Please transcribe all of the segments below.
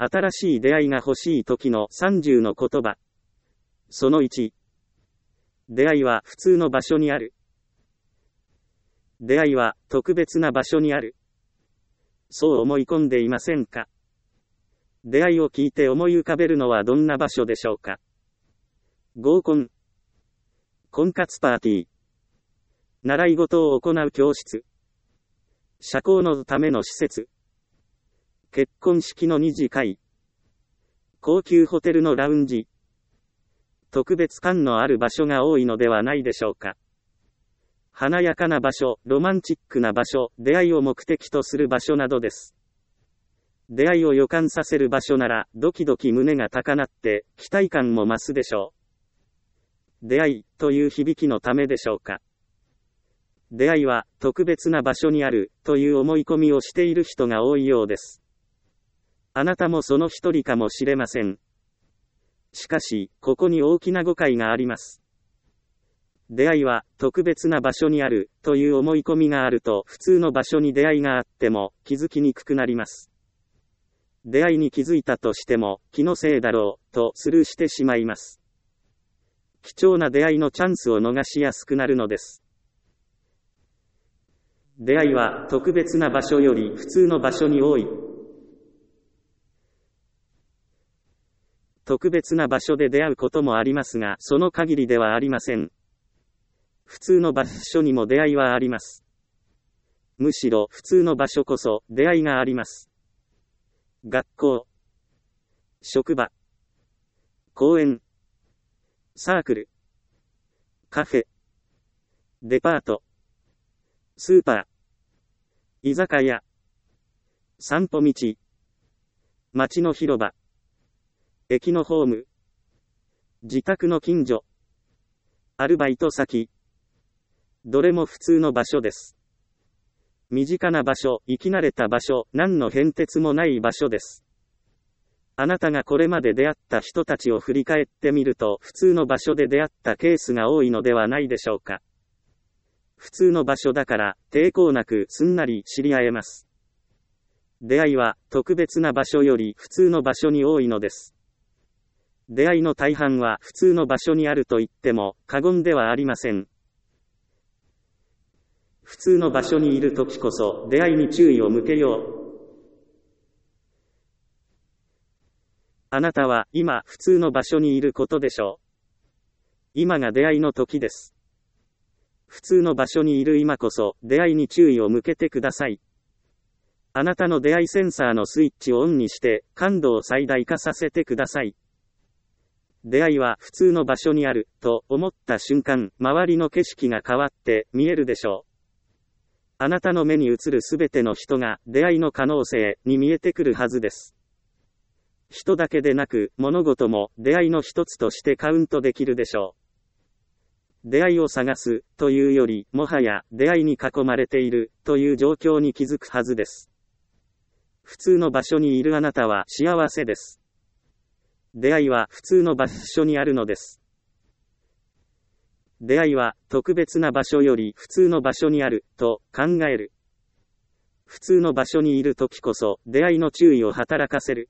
新しい出会いが欲しい時の30の言葉。その1。出会いは普通の場所にある。出会いは特別な場所にある。そう思い込んでいませんか？出会いを聞いて思い浮かべるのはどんな場所でしょうか？合コン、婚活パーティー、習い事を行う教室、社交のための施設、結婚式の二次会、高級ホテルのラウンジ、特別感のある場所が多いのではないでしょうか。華やかな場所、ロマンチックな場所、出会いを目的とする場所などです。出会いを予感させる場所なら、ドキドキ胸が高鳴って、期待感も増すでしょう。出会い、という響きのためでしょうか。出会いは、特別な場所にある、という思い込みをしている人が多いようです。あなたもその一人かもしれません。しかし、ここに大きな誤解があります。出会いは、特別な場所にある、という思い込みがあると、普通の場所に出会いがあっても、気づきにくくなります。出会いに気づいたとしても、気のせいだろう、とスルーしてしまいます。貴重な出会いのチャンスを逃しやすくなるのです。出会いは、特別な場所より普通の場所に多い。特別な場所で出会うこともありますが、その限りではありません。普通の場所にも出会いはあります。むしろ普通の場所こそ出会いがあります。学校、職場、公園、サークル、カフェ、デパート、スーパー、居酒屋、散歩道、街の広場、駅のホーム、自宅の近所、アルバイト先、どれも普通の場所です。身近な場所、生き慣れた場所、何の変哲もない場所です。あなたがこれまで出会った人たちを振り返ってみると、普通の場所で出会ったケースが多いのではないでしょうか。普通の場所だから、抵抗なくすんなり知り合えます。出会いは、特別な場所より普通の場所に多いのです。出会いの大半は普通の場所にあると言っても過言ではありません。普通の場所にいるときこそ出会いに注意を向けよう。あなたは今普通の場所にいることでしょう。今が出会いの時です。普通の場所にいる今こそ出会いに注意を向けてください。あなたの出会いセンサーのスイッチをオンにして感度を最大化させてください。出会いは普通の場所にあると思った瞬間、周りの景色が変わって見えるでしょう。あなたの目に映るすべての人が出会いの可能性に見えてくるはずです。人だけでなく物事も出会いの一つとしてカウントできるでしょう。出会いを探すというよりもはや出会いに囲まれているという状況に気づくはずです。普通の場所にいるあなたは幸せです。出会いは普通の場所にあるのです。出会いは特別な場所より普通の場所にあると考える。普通の場所にいるときこそ出会いの注意を働かせる。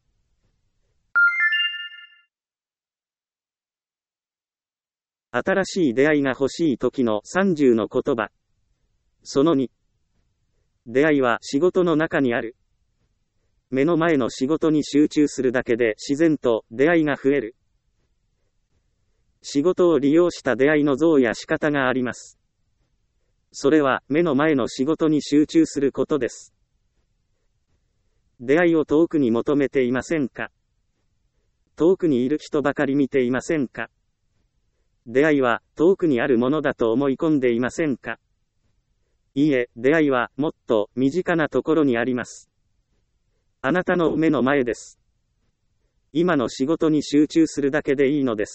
新しい出会いが欲しいときの30の言葉。その2。出会いは仕事の中にある。目の前の仕事に集中するだけで自然と出会いが増える。仕事を利用した出会いの像や仕方があります。それは目の前の仕事に集中することです。出会いを遠くに求めていませんか？遠くにいる人ばかり見ていませんか？出会いは遠くにあるものだと思い込んでいませんか？いいえ、出会いはもっと身近なところにあります。あなたの目の前です。今の仕事に集中するだけでいいのです。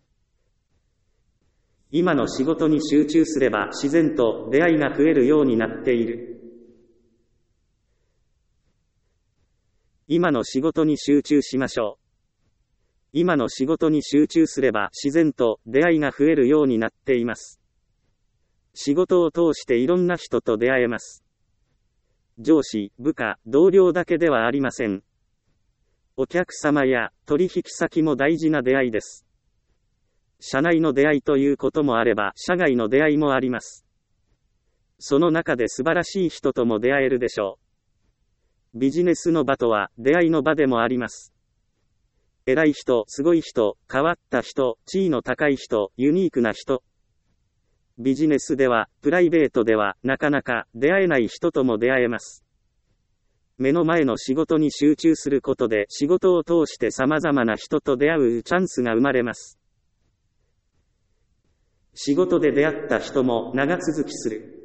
今の仕事に集中すれば自然と出会いが増えるようになっている。今の仕事に集中しましょう。今の仕事に集中すれば自然と出会いが増えるようになっています。仕事を通していろんな人と出会えます。上司、部下、同僚だけではありません。 お客様や取引先も大事な出会いです。社内の出会いということもあれば、社外の出会いもあります。その中で素晴らしい人とも出会えるでしょう。ビジネスの場とは出会いの場でもあります。偉い人、すごい人、変わった人、地位の高い人、ユニークな人。ビジネスでは、プライベートでは、なかなか出会えない人とも出会えます。目の前の仕事に集中することで、仕事を通して様々な人と出会うチャンスが生まれます。仕事で出会った人も長続きする。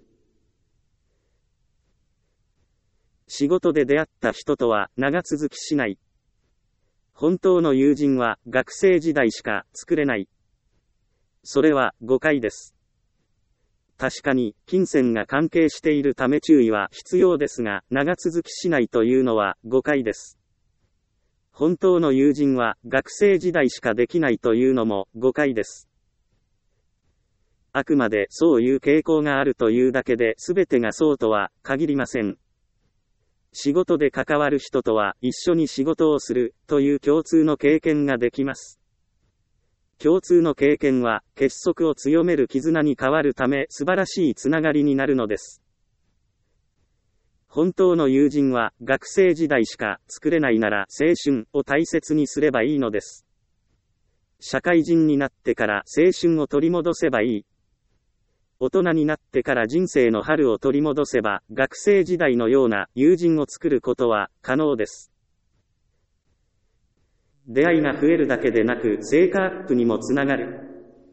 仕事で出会った人とは長続きしない。本当の友人は学生時代しか作れない。それは誤解です。確かに金銭が関係しているため注意は必要ですが、長続きしないというのは誤解です。本当の友人は学生時代しかできないというのも誤解です。あくまでそういう傾向があるというだけで全てがそうとは限りません。仕事で関わる人とは一緒に仕事をするという共通の経験ができます。共通の経験は結束を強める絆に変わるため素晴らしいつながりになるのです。本当の友人は学生時代しか作れないなら青春を大切にすればいいのです。社会人になってから青春を取り戻せばいい。大人になってから人生の春を取り戻せば、学生時代のような友人を作ることは可能です。出会いが増えるだけでなく、成果アップにもつながる。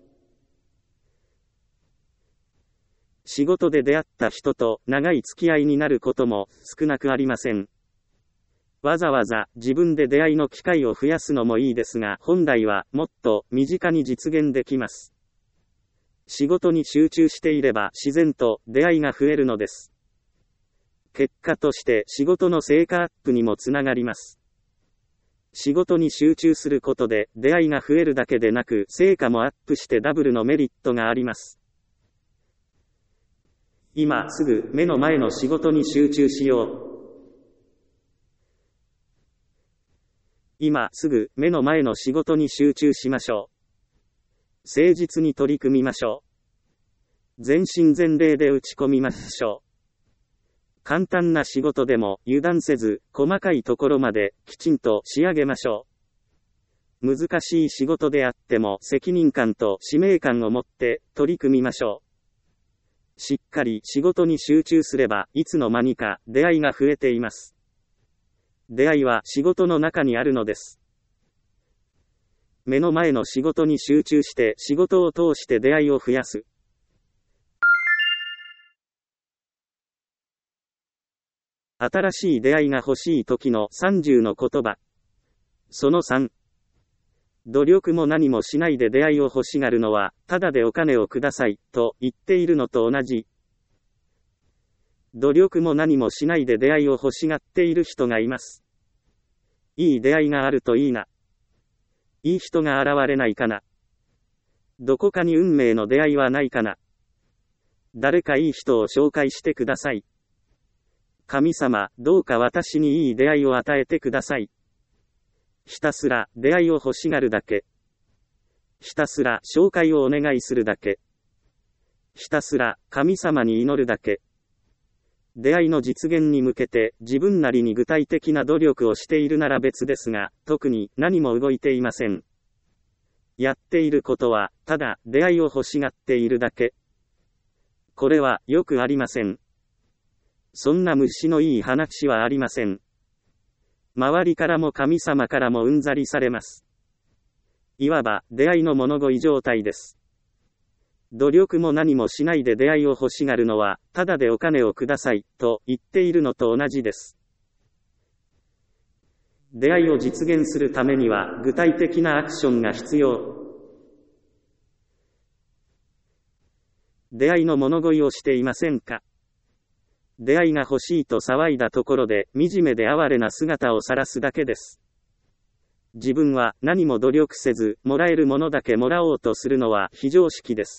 仕事で出会った人と長い付き合いになることも少なくありません。わざわざ自分で出会いの機会を増やすのもいいですが、本来はもっと身近に実現できます。仕事に集中していれば自然と出会いが増えるのです。結果として仕事の成果アップにもつながります。仕事に集中することで出会いが増えるだけでなく成果もアップしてダブルのメリットがあります。今すぐ目の前の仕事に集中しよう。今すぐ目の前の仕事に集中しましょう。誠実に取り組みましょう。全身全霊で打ち込みましょう。簡単な仕事でも油断せず、細かいところまできちんと仕上げましょう。難しい仕事であっても責任感と使命感を持って取り組みましょう。しっかり仕事に集中すれば、いつの間にか出会いが増えています。出会いは仕事の中にあるのです。目の前の仕事に集中して仕事を通して出会いを増やす。新しい出会いが欲しい時の30の言葉。その3。努力も何もしないで出会いを欲しがるのは、ただでお金をください、と言っているのと同じ。努力も何もしないで出会いを欲しがっている人がいます。いい出会いがあるといいな。いい人が現れないかな。どこかに運命の出会いはないかな。誰かいい人を紹介してください。神様、どうか私にいい出会いを与えてください。ひたすら出会いを欲しがるだけ。ひたすら紹介をお願いするだけ。ひたすら神様に祈るだけ。出会いの実現に向けて自分なりに具体的な努力をしているなら別ですが、特に何も動いていません。やっていることは、ただ出会いを欲しがっているだけ。これはよくありません。そんな虫のいい話はありません。周りからも神様からもうんざりされます。いわば出会いの物乞い状態です。努力も何もしないで出会いを欲しがるのは、ただでお金をください、と言っているのと同じです。出会いを実現するためには、具体的なアクションが必要。出会いの物乞いをしていませんか？出会いが欲しいと騒いだところで、惨めで哀れな姿を晒すだけです。自分は何も努力せず、もらえるものだけもらおうとするのは非常識です。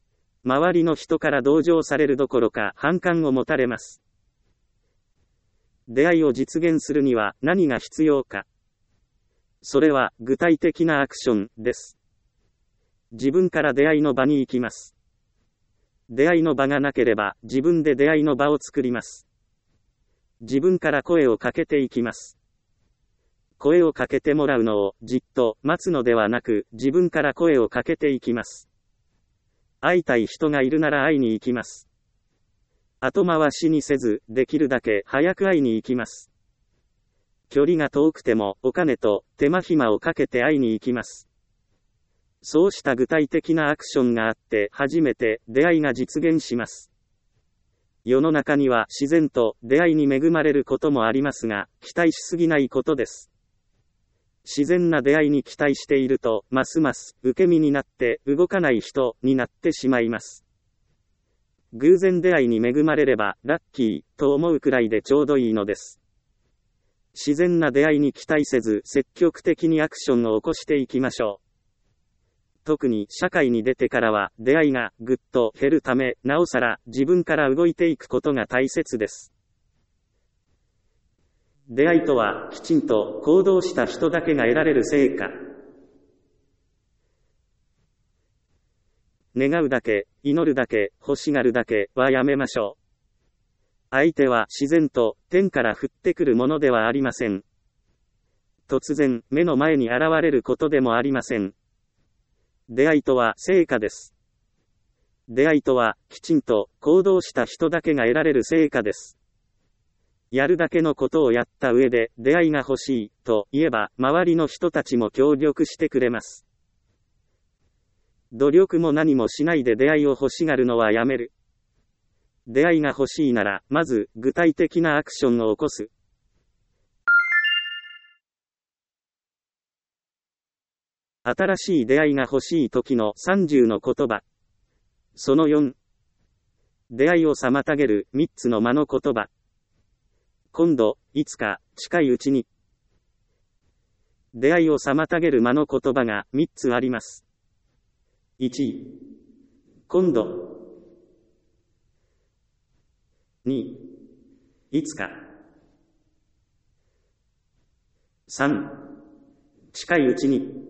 周りの人から同情されるどころか反感を持たれます。 出会いを実現するには何が必要か。それは具体的なアクションです。自分から出会いの場に行きます。出会いの場がなければ自分で出会いの場を作ります。自分から声をかけていきます。声をかけてもらうのをじっと待つのではなく、自分から声をかけていきます。会いたい人がいるなら会いに行きます。後回しにせず、できるだけ早く会いに行きます。距離が遠くてもお金と手間暇をかけて会いに行きます。そうした具体的なアクションがあって初めて出会いが実現します。世の中には自然と出会いに恵まれることもありますが、期待しすぎないことです。自然な出会いに期待していると、ますます受け身になって動かない人になってしまいます。偶然出会いに恵まれればラッキーと思うくらいでちょうどいいのです。自然な出会いに期待せず積極的にアクションを起こしていきましょう。特に社会に出てからは出会いがぐっと減るため、なおさら自分から動いていくことが大切です。出会いとはきちんと行動した人だけが得られる成果。願うだけ、祈るだけ、欲しがるだけはやめましょう。相手は自然と天から降ってくるものではありません。突然目の前に現れることでもありません。出会いとは成果です。出会いとはきちんと行動した人だけが得られる成果です。やるだけのことをやった上で出会いが欲しいと言えば周りの人たちも協力してくれます。努力も何もしないで出会いを欲しがるのはやめる。出会いが欲しいならまず具体的なアクションを起こす。新しい出会いが欲しい時の30の言葉。その4。出会いを妨げる3つの間の言葉。今度、いつか、近いうちに。出会いを妨げる間の言葉が3つあります。1、今度。2、いつか。3、近いうちに。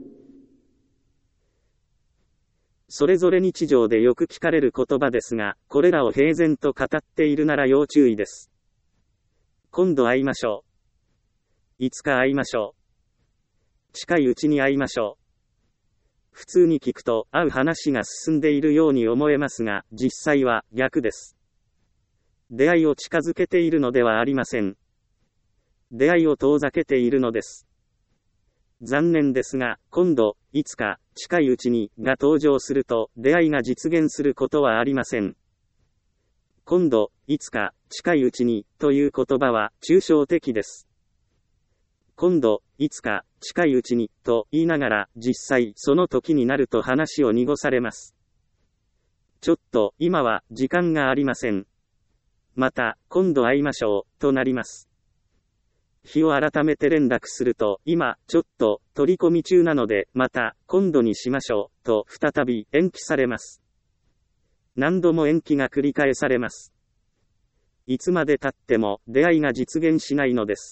それぞれ日常でよく聞かれる言葉ですが、これらを平然と語っているなら要注意です。今度会いましょう。いつか会いましょう。近いうちに会いましょう。普通に聞くと会う話が進んでいるように思えますが、実際は逆です。出会いを近づけているのではありません。出会いを遠ざけているのです。残念ですが、今度、いつか、近いうちに、が登場すると、出会いが実現することはありません。今度、いつか、近いうちに、という言葉は、抽象的です。今度、いつか、近いうちに、と言いながら、実際、その時になると話を濁されます。ちょっと、今は、時間がありません。また、今度会いましょう、となります。日を改めて連絡すると、今、ちょっと、取り込み中なので、また、今度にしましょう、と再び延期されます。何度も延期が繰り返されます。いつまで経っても、出会いが実現しないのです。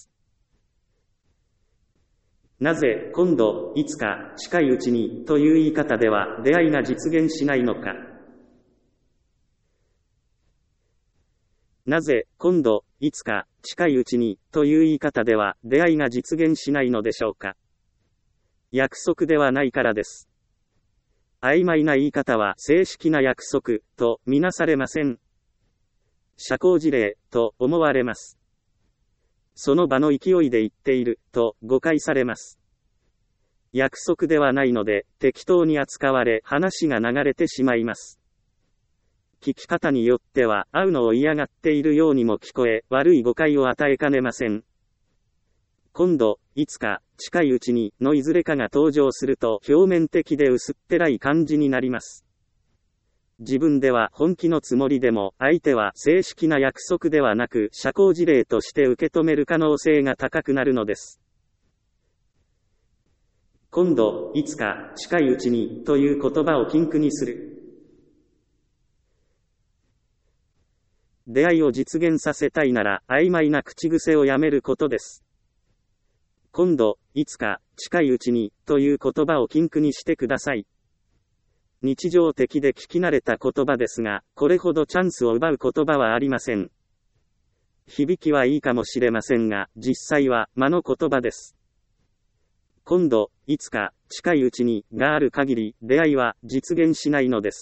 なぜ、今度、いつか、近いうちに、という言い方では、出会いが実現しないのか。なぜ、今度、いつか、近いうちに、という言い方では、出会いが実現しないのでしょうか。約束ではないからです。曖昧な言い方は正式な約束、とみなされません。社交辞令、と思われます。その場の勢いで言っている、と誤解されます。約束ではないので、適当に扱われ、話が流れてしまいます。聞き方によっては、会うのを嫌がっているようにも聞こえ、悪い誤解を与えかねません。今度、いつか、近いうちに、のいずれかが登場すると、表面的で薄っぺらい感じになります。自分では本気のつもりでも、相手は正式な約束ではなく、社交辞令として受け止める可能性が高くなるのです。今度、いつか、近いうちに、という言葉を禁句にする。 出会いを実現させたいなら、曖昧な口癖をやめることです。今度、いつか、近いうちに、という言葉を禁句にしてください。日常的で聞き慣れた言葉ですが、これほどチャンスを奪う言葉はありません。響きはいいかもしれませんが、実際は間の言葉です。今度、いつか、近いうちに、がある限り、出会いは実現しないのです。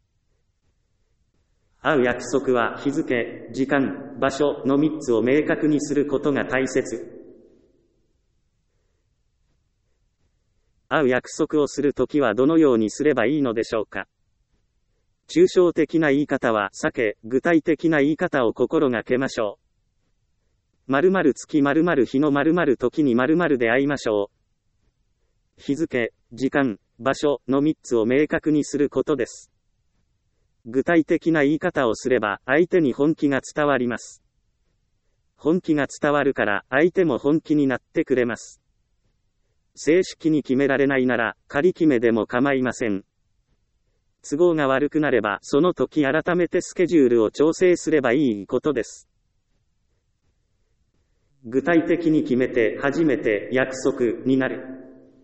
会う約束は日付、時間、場所の3つを明確にすることが大切。会う約束をするときはどのようにすればいいのでしょうか。抽象的な言い方は避け、具体的な言い方を心がけましょう。〇〇月〇〇日の〇〇時に〇〇で会いましょう。日付、時間、場所の3つを明確にすることです。具体的な言い方をすれば相手に本気が伝わります。本気が伝わるから相手も本気になってくれます。正式に決められないなら仮決めでも構いません。都合が悪くなればその時改めてスケジュールを調整すればいいことです。具体的に決めて初めて約束になる。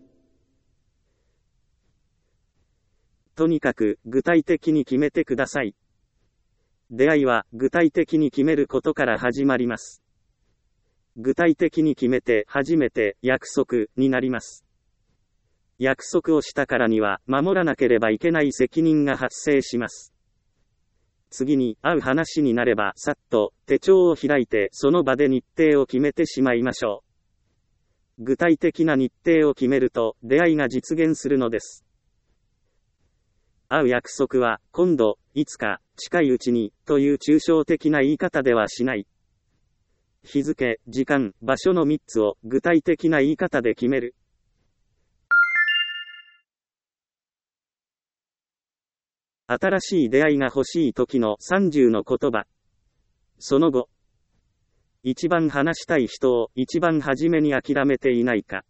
とにかく具体的に決めてください。出会いは具体的に決めることから始まります。具体的に決めて初めて約束になります。約束をしたからには守らなければいけない責任が発生します。次に会う話になればさっと手帳を開いてその場で日程を決めてしまいましょう。具体的な日程を決めると出会いが実現するのです。会う約束は今度、いつか、近いうちにという抽象的な言い方ではしない。日付、時間、場所の3つを具体的な言い方で決める。新しい出会いが欲しい時の30の言葉。その後。一番話したい人を一番初めに諦めていないか。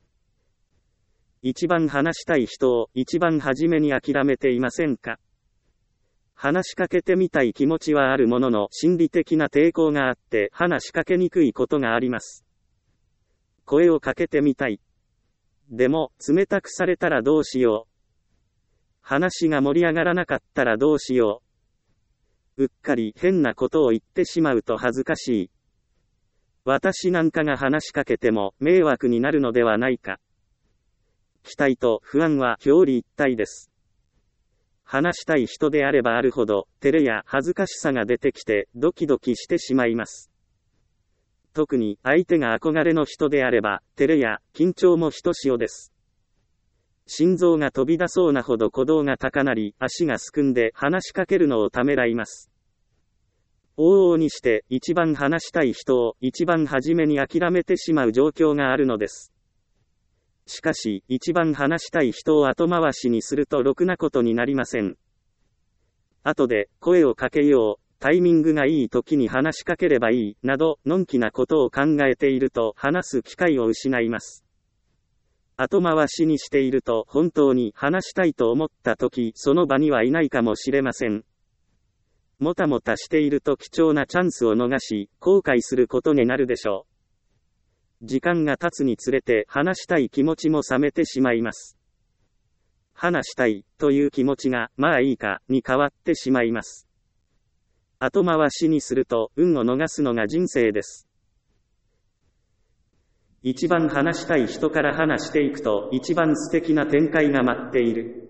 一番話したい人を一番初めに諦めていませんか。話しかけてみたい気持ちはあるものの心理的な抵抗があって話しかけにくいことがあります。声をかけてみたい。でも冷たくされたらどうしよう。話が盛り上がらなかったらどうしよう。うっかり変なことを言ってしまうと恥ずかしい。私なんかが話しかけても迷惑になるのではないか。期待と不安は表裏一体です。話したい人であればあるほど、照れや恥ずかしさが出てきて、ドキドキしてしまいます。特に、相手が憧れの人であれば、照れや緊張もひとしおです。心臓が飛び出そうなほど鼓動が高鳴り、足がすくんで話しかけるのをためらいます。往々にして、一番話したい人を一番初めに諦めてしまう状況があるのです。しかし、一番話したい人を後回しにするとろくなことになりません。後で、声をかけよう、タイミングがいい時に話しかければいい、など、のんきなことを考えていると話す機会を失います。後回しにしていると本当に話したいと思った時、その場にはいないかもしれません。もたもたしていると貴重なチャンスを逃し、後悔することになるでしょう。時間が経つにつれて話したい気持ちも冷めてしまいます。話したいという気持ちがまあいいかに変わってしまいます。後回しにすると運を逃すのが人生です。一番話したい人から話していくと一番素敵な展開が待っている。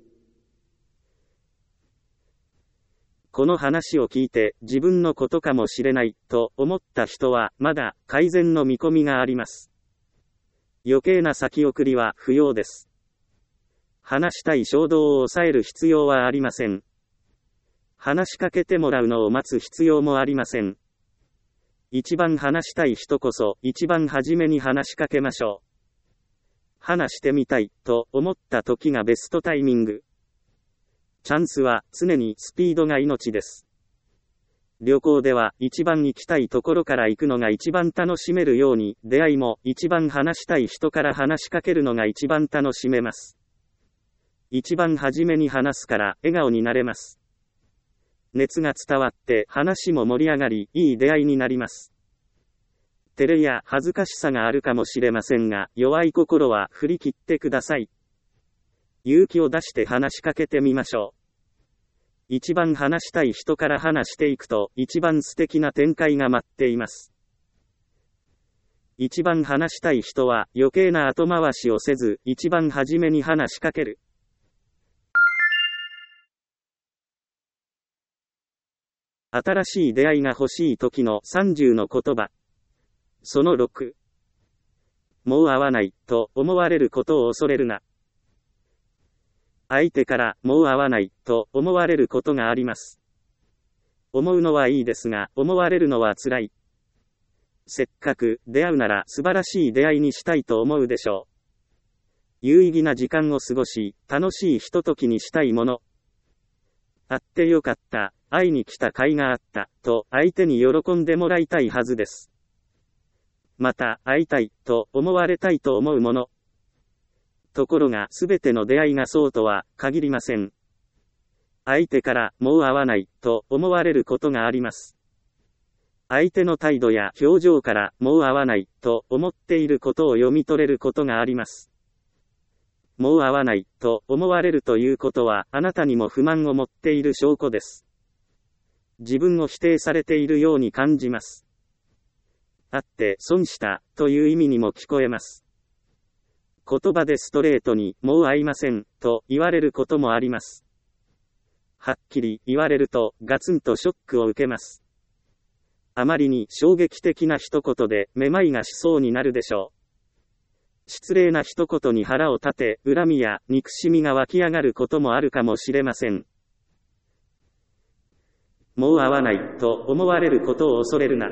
この話を聞いて自分のことかもしれないと思った人はまだ改善の見込みがあります。余計な先送りは不要です。話したい衝動を抑える必要はありません。話しかけてもらうのを待つ必要もありません。一番話したい人こそ一番初めに話しかけましょう。話してみたいと思った時がベストタイミング。チャンスは常にスピードが命です。旅行では一番行きたいところから行くのが一番楽しめるように、出会いも一番話したい人から話しかけるのが一番楽しめます。一番初めに話すから笑顔になれます。 熱が伝わって話も盛り上がり、いい出会いになります。照れや恥ずかしさがあるかもしれませんが、弱い心は振り切ってください。勇気を出して話しかけてみましょう。一番話したい人から話していくと、一番素敵な展開が待っています。一番話したい人は余計な後回しをせず、一番初めに話しかける。新しい出会いが欲しい時の30の言葉。その6。もう会わないと思われることを恐れるな。相手からもう会わないと思われることがあります。思うのはいいですが、思われるのは辛い。せっかく出会うなら素晴らしい出会いにしたいと思うでしょう。有意義な時間を過ごし、楽しいひとときにしたいもの。会ってよかった、会いに来た甲斐があった、と相手に喜んでもらいたいはずです。また、会いたい、と思われたいと思うもの。ところが、すべての出会いがそうとは限りません。相手からもう会わない、と思われることがあります。相手の態度や表情からもう会わない、と思っていることを読み取れることがあります。もう会わない、と思われるということは、あなたにも不満を持っている証拠です。自分を否定されているように感じます。会って損した、という意味にも聞こえます。言葉でストレートに、もう会いません、と言われることもあります。はっきり言われると、ガツンとショックを受けます。あまりに衝撃的な一言で、めまいがしそうになるでしょう。失礼な一言に腹を立て、恨みや憎しみが湧き上がることもあるかもしれません。もう会わない、と思われることを恐れるな。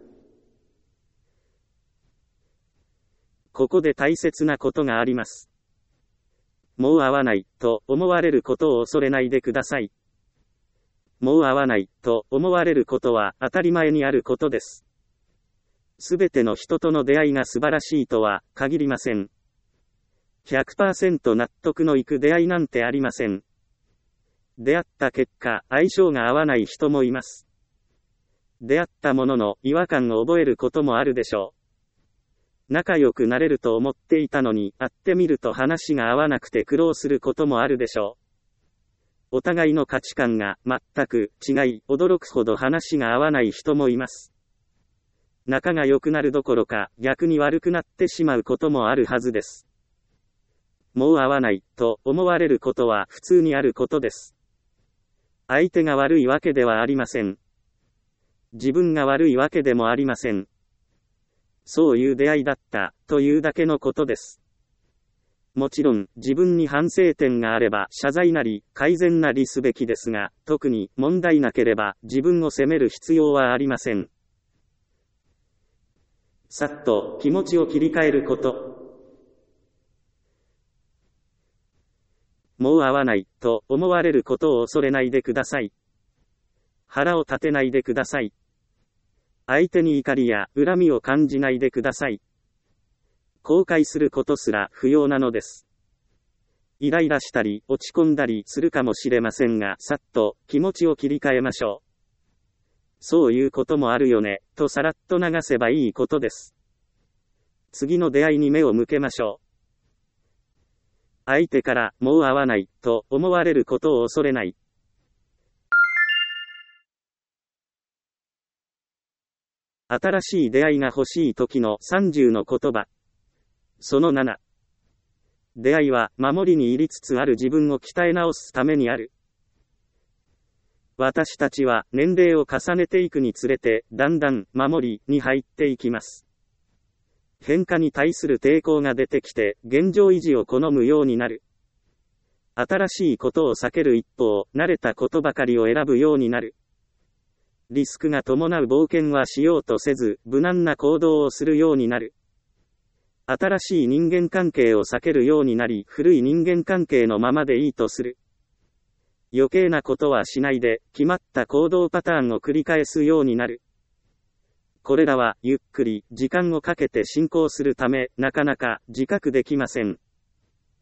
ここで大切なことがあります。もう会わない、と思われることを恐れないでください。もう会わない、と思われることは当たり前にあることです。すべての人との出会いが素晴らしいとは限りません。100% 納得のいく出会いなんてありません。出会った結果、相性が合わない人もいます。出会ったものの違和感を覚えることもあるでしょう。仲良くなれると思っていたのに、会ってみると話が合わなくて苦労することもあるでしょう。お互いの価値観が全く違い、驚くほど話が合わない人もいます。仲が良くなるどころか、逆に悪くなってしまうこともあるはずです。もう会わない、と思われることは普通にあることです。相手が悪いわけではありません。自分が悪いわけでもありません。そういう出会いだった、というだけのことです。もちろん、自分に反省点があれば謝罪なり、改善なりすべきですが、特に問題なければ自分を責める必要はありません。さっと気持ちを切り替えること。もう会わない、と思われることを恐れないでください。腹を立てないでください。相手に怒りや恨みを感じないでください。後悔することすら不要なのです。イライラしたり落ち込んだりするかもしれませんが、さっと気持ちを切り替えましょう。そういうこともあるよね、とさらっと流せばいいことです。次の出会いに目を向けましょう。相手からもう会わない、と思われることを恐れない。新しい出会いが欲しい時の30の言葉。その7。出会いは守りに入りつつある自分を鍛え直すためにある。私たちは年齢を重ねていくにつれて、だんだん守りに入っていきます。変化に対する抵抗が出てきて、現状維持を好むようになる。新しいことを避ける一方、慣れたことばかりを選ぶようになる。リスクが伴う冒険はしようとせず、無難な行動をするようになる。新しい人間関係を避けるようになり、古い人間関係のままでいいとする。余計なことはしないで、決まった行動パターンを繰り返すようになる。これらは、ゆっくり、時間をかけて進行するため、なかなか、自覚できません。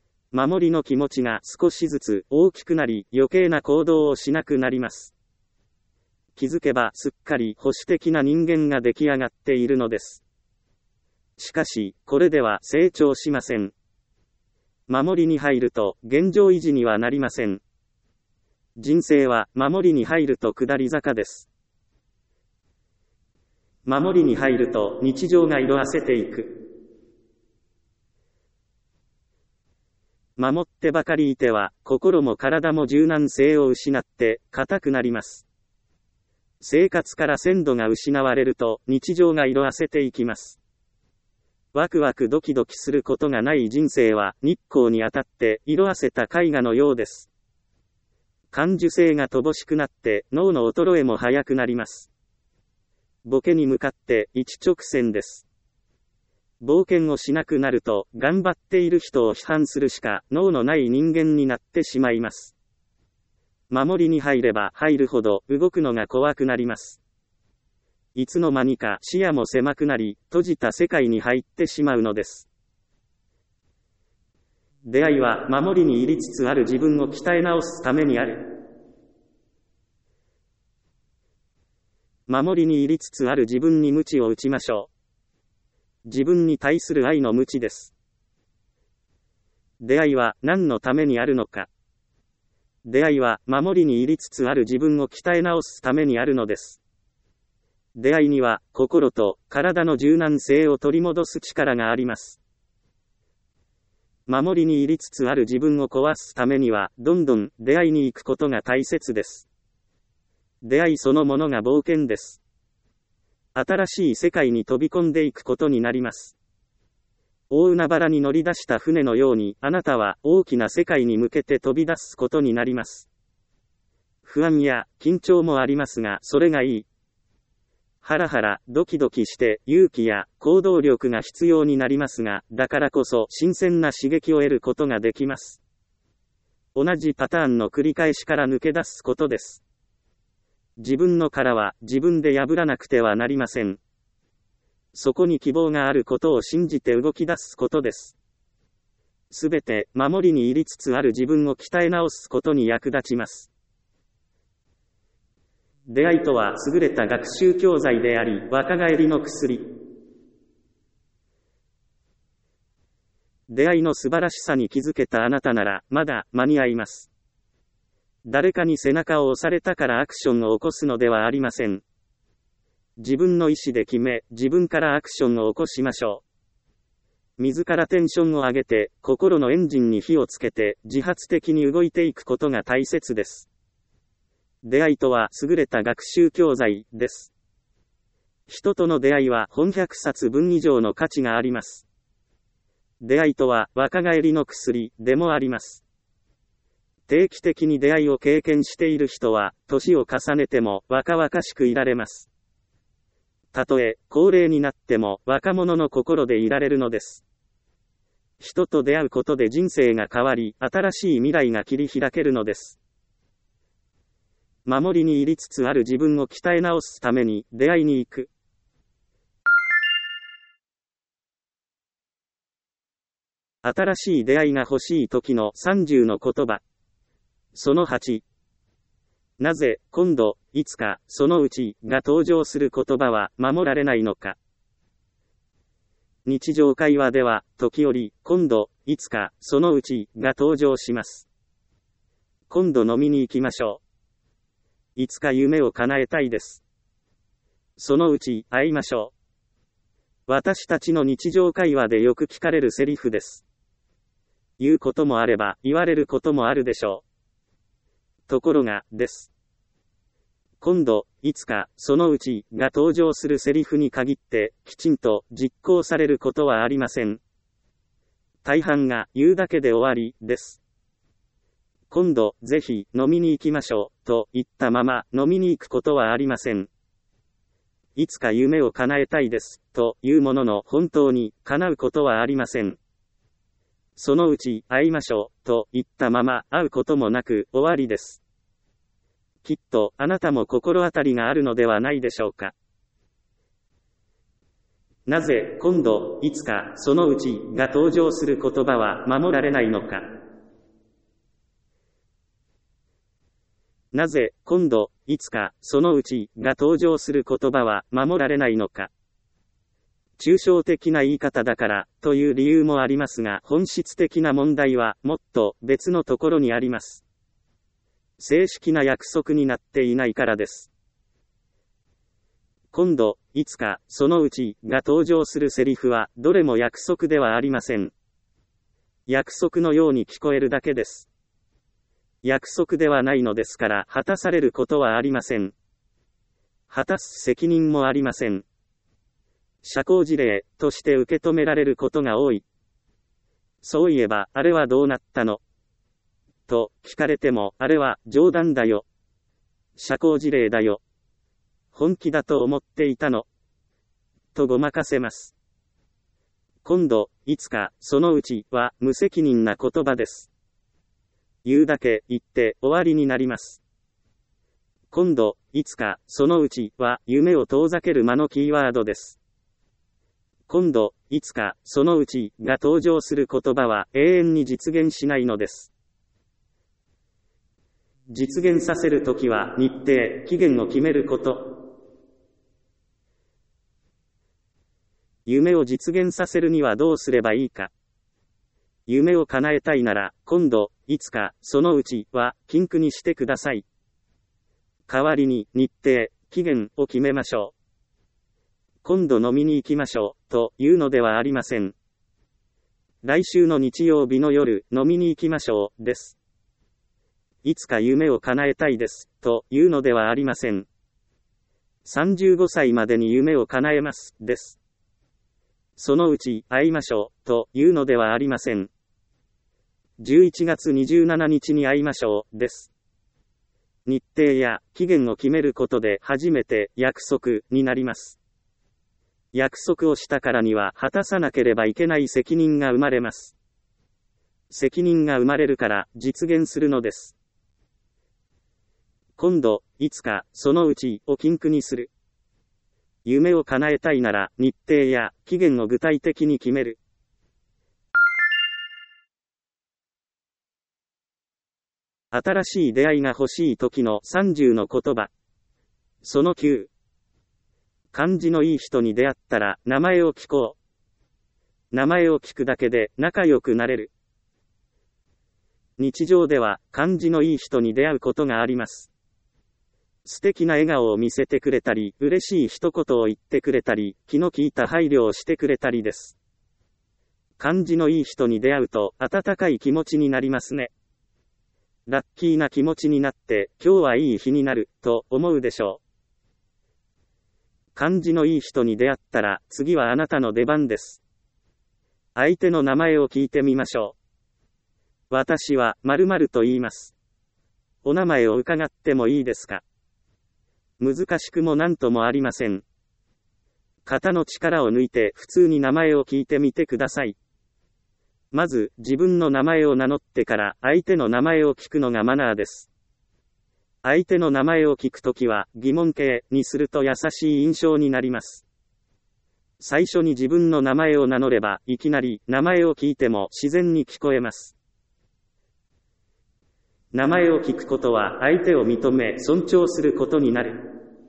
守りの気持ちが少しずつ大きくなり、余計な行動をしなくなります。 気づけばすっかり保守的な人間が出来上がっているのです。しかし、これでは成長しません。守りに入ると、現状維持にはなりません。人生は、守りに入ると下り坂です。守りに入ると、日常が色あせていく。守ってばかりいては、心も体も柔軟性を失って、硬くなります。生活から鮮度が失われると、日常が色あせていきます。ワクワクドキドキすることがない人生は、日光に当たって、色あせた絵画のようです。感受性が乏しくなって、脳の衰えも早くなります。ボケに向かって、一直線です。冒険をしなくなると、頑張っている人を批判するしか、脳のない人間になってしまいます。守りに入れば入るほど、動くのが怖くなります。いつの間にか視野も狭くなり、閉じた世界に入ってしまうのです。出会いは守りに入りつつある自分を鍛え直すためにある。守りに入りつつある自分に鞭を打ちましょう。自分に対する愛の鞭です。出会いは何のためにあるのか。出会いは守りに入りつつある自分を鍛え直すためにあるのです。出会いには心と体の柔軟性を取り戻す力があります。守りに入りつつある自分を壊すためにはどんどん出会いに行くことが大切です。出会いそのものが冒険です。新しい世界に飛び込んでいくことになります。大海原に乗り出した船のようにあなたは大きな世界に向けて飛び出すことになります。不安や緊張もありますがそれがいい。ハラハラ、ドキドキして勇気や行動力が必要になりますが、だからこそ新鮮な刺激を得ることができます。同じパターンの繰り返しから抜け出すことです。自分の殻は自分で破らなくてはなりません。そこに希望があることを信じて動き出すことです。すべて守りに入りつつある自分を鍛え直すことに役立ちます。出会いとは優れた学習教材であり、若返りの薬。出会いの素晴らしさに気づけたあなたなら、まだ間に合います。誰かに背中を押されたからアクションを起こすのではありません。自分の意思で決め、自分からアクションを起こしましょう。自らテンションを上げて、心のエンジンに火をつけて、自発的に動いていくことが大切です。出会いとは優れた学習教材です。人との出会いは本100冊分以上の価値があります。出会いとは若返りの薬でもあります。定期的に出会いを経験している人は、年を重ねても若々しくいられます。たとえ高齢になっても若者の心でいられるのです。人と出会うことで人生が変わり、新しい未来が切り開けるのです。守りに入りつつある自分を鍛え直すために出会いに行く。新しい出会いが欲しい時の30の言葉。その8。なぜ、今度、いつか、そのうちが登場する言葉は守られないのか。日常会話では、時折、今度、いつか、そのうちが登場します。今度飲みに行きましょう。いつか夢を叶えたいです。そのうち会いましょう。私たちの日常会話でよく聞かれるセリフです。言うこともあれば言われることもあるでしょう。ところが、です。今度、いつか、そのうちが登場するセリフに限って、きちんと実行されることはありません。大半が言うだけで終わりです。今度、ぜひ、飲みに行きましょう、と言ったまま、飲みに行くことはありません。いつか夢を叶えたいです、というものの、本当に、叶うことはありません。そのうち、会いましょう、と言ったまま、会うこともなく、終わりです。きっと、あなたも心当たりがあるのではないでしょうか。なぜ、今度、いつか、そのうち、が登場する言葉は、守られないのか。 なぜ、今度、いつか、そのうち、が登場する言葉は、守られないのか。抽象的な言い方だから、という理由もありますが、本質的な問題は、もっと、別のところにあります。正式な約束になっていないからです。今度、いつか、そのうち、が登場するセリフは、どれも約束ではありません。約束のように聞こえるだけです。約束ではないのですから、果たされることはありません。果たす責任もありません。社交辞令として受け止められることが多い。そういえば、あれはどうなったのと聞かれても、あれは冗談だよ。社交辞令だよ。本気だと思っていたの。とごまかせます。今度、いつか、そのうちは無責任な言葉です。言うだけ言って終わりになります。今度、いつか、そのうちは夢を遠ざける魔のキーワードです。今度、いつか、そのうちが登場する言葉は永遠に実現しないのです。実現させるときは日程、期限を決めること。夢を実現させるにはどうすればいいか。夢を叶えたいなら、今度、いつか、そのうちは禁句にしてください。代わりに日程、期限を決めましょう。今度飲みに行きましょう、というのではありません。来週の日曜日の夜、飲みに行きましょう、です。いつか夢を叶えたいです、というのではありません。35歳までに夢を叶えます、です。そのうち会いましょう、というのではありません。11月27日に会いましょう、です。日程や期限を決めることで初めて約束になります。約束をしたからには果たさなければいけない責任が生まれます。責任が生まれるから実現するのです。今度、いつか、そのうちを禁句にする。夢を叶えたいなら日程や期限を具体的に決める。新しい出会いが欲しい時の30の言葉。その9。感じのいい人に出会ったら名前を聞こう。名前を聞くだけで仲良くなれる。日常では感じのいい人に出会うことがあります。素敵な笑顔を見せてくれたり、嬉しい一言を言ってくれたり、気の利いた配慮をしてくれたりです。感じのいい人に出会うと温かい気持ちになりますね。ラッキーな気持ちになって、今日はいい日になる、と思うでしょう。感じのいい人に出会ったら、次はあなたの出番です。相手の名前を聞いてみましょう。私は、〇〇と言います。お名前を伺ってもいいですか？難しくも何ともありません。肩の力を抜いて普通に名前を聞いてみてください。まず、自分の名前を名乗ってから相手の名前を聞くのがマナーです。相手の名前を聞くときは疑問形にすると優しい印象になります。最初に自分の名前を名乗れば、いきなり名前を聞いても自然に聞こえます。名前を聞くことは相手を認め尊重することになる。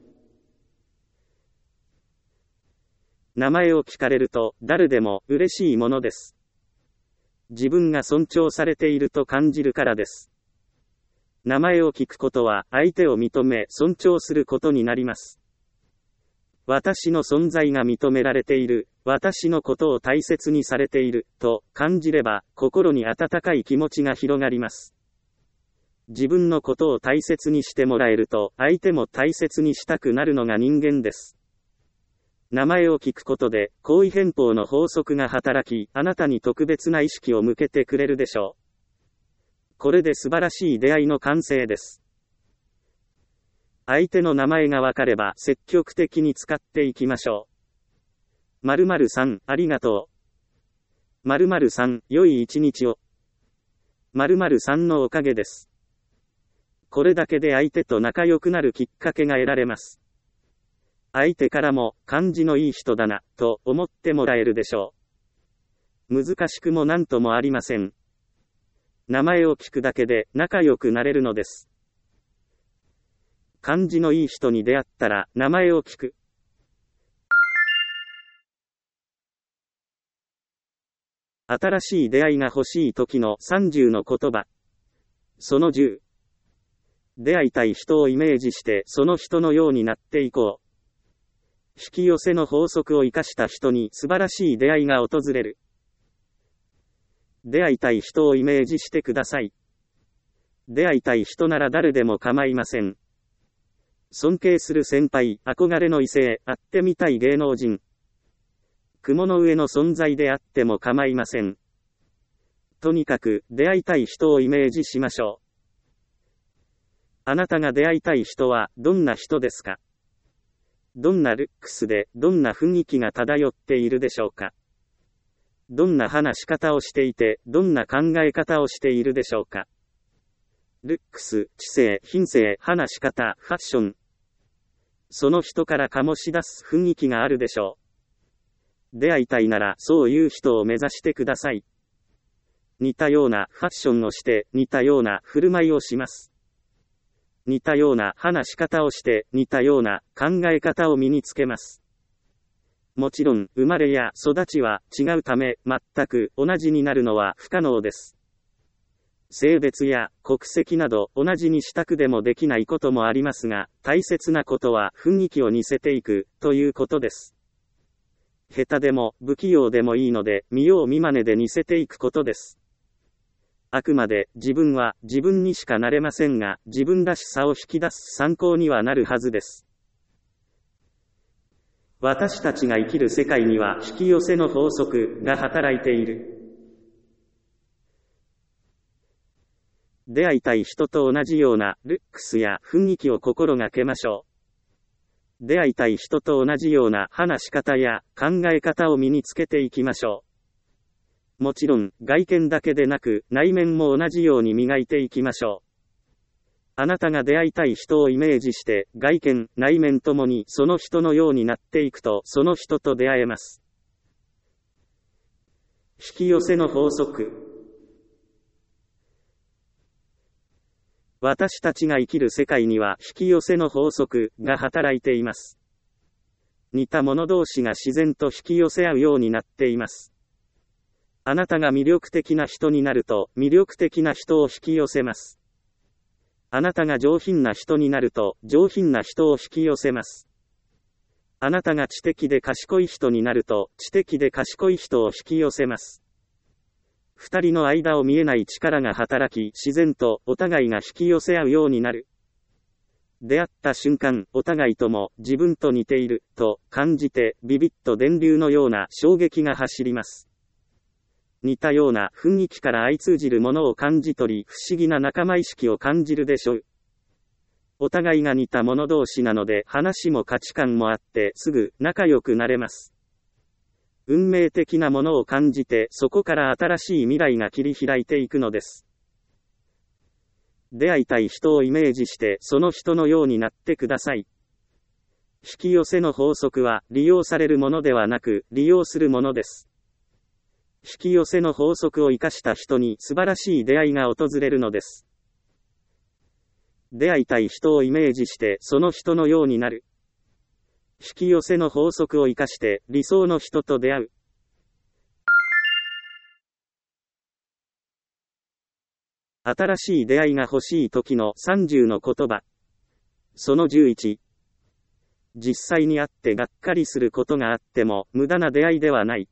名前を聞かれると誰でも嬉しいものです。自分が尊重されていると感じるからです。名前を聞くことは相手を認め尊重することになります。私の存在が認められている、私のことを大切にされている、と感じれば心に温かい気持ちが広がります。自分のことを大切にしてもらえると、相手も大切にしたくなるのが人間です。名前を聞くことで、行為変法の法則が働き、あなたに特別な意識を向けてくれるでしょう。これで素晴らしい出会いの完成です。相手の名前がわかれば、積極的に使っていきましょう。〇〇さん、ありがとう。〇〇さん、良い一日を。〇〇さんのおかげです。これだけで相手と仲良くなるきっかけが得られます。相手からも、感じのいい人だな、と思ってもらえるでしょう。難しくも何ともありません。名前を聞くだけで仲良くなれるのです。 感じのいい人に出会ったら名前を聞く。新しい出会いが欲しい時の30の言葉。その10。出会いたい人をイメージしてその人のようになっていこう。引き寄せの法則を生かした人に素晴らしい出会いが訪れる。出会いたい人をイメージしてください。出会いたい人なら誰でも構いません。尊敬する先輩、憧れの異性、会ってみたい芸能人。雲の上の存在であっても構いません。とにかく出会いたい人をイメージしましょう。あなたが出会いたい人はどんな人ですか？どんなルックスでどんな雰囲気が漂っているでしょうか？どんな話し方をしていてどんな考え方をしているでしょうか？ルックス、知性、品性、話し方、ファッション。その人から醸し出す雰囲気があるでしょう。出会いたいならそういう人を目指してください。似たようなファッションをして似たような振る舞いをします。似たような話し方をして似たような考え方を身につけます。もちろん生まれや育ちは違うため全く同じになるのは不可能です。性別や国籍など同じにしたくでもできないこともありますが、大切なことは雰囲気を似せていくということです。下手でも不器用でもいいので見よう見まねで似せていくことです。あくまで自分は自分にしかなれませんが、自分らしさを引き出す参考にはなるはずです。私たちが生きる世界には引き寄せの法則が働いている。出会いたい人と同じようなルックスや雰囲気を心がけましょう。出会いたい人と同じような話し方や考え方を身につけていきましょう。もちろん外見だけでなく内面も同じように磨いていきましょう。あなたが出会いたい人をイメージして外見、内面ともにその人のようになっていくとその人と出会えます。引き寄せの法則。私たちが生きる世界には引き寄せの法則が働いています。似た者同士が自然と引き寄せ合うようになっています。あなたが魅力的な人になると魅力的な人を引き寄せます。あなたが上品な人になると上品な人を引き寄せます。あなたが知的で賢い人になると知的で賢い人を引き寄せます。二人の間を見えない力が働き、自然とお互いが引き寄せ合うようになる。出会った瞬間、お互いとも自分と似ていると感じてビビッと電流のような衝撃が走ります。似たような雰囲気から相通じるものを感じ取り、不思議な仲間意識を感じるでしょう。お互いが似た者同士なので話も価値観もあってすぐ仲良くなれます。運命的なものを感じてそこから新しい未来が切り開いていくのです。出会いたい人をイメージしてその人のようになってください。引き寄せの法則は利用されるものではなく利用するものです。引き寄せの法則を生かした人に素晴らしい出会いが訪れるのです。出会いたい人をイメージしてその人のようになる。引き寄せの法則を生かして理想の人と出会う。新しい出会いが欲しい時の30の言葉。その11。実際に会ってがっかりすることがあっても無駄な出会いではない。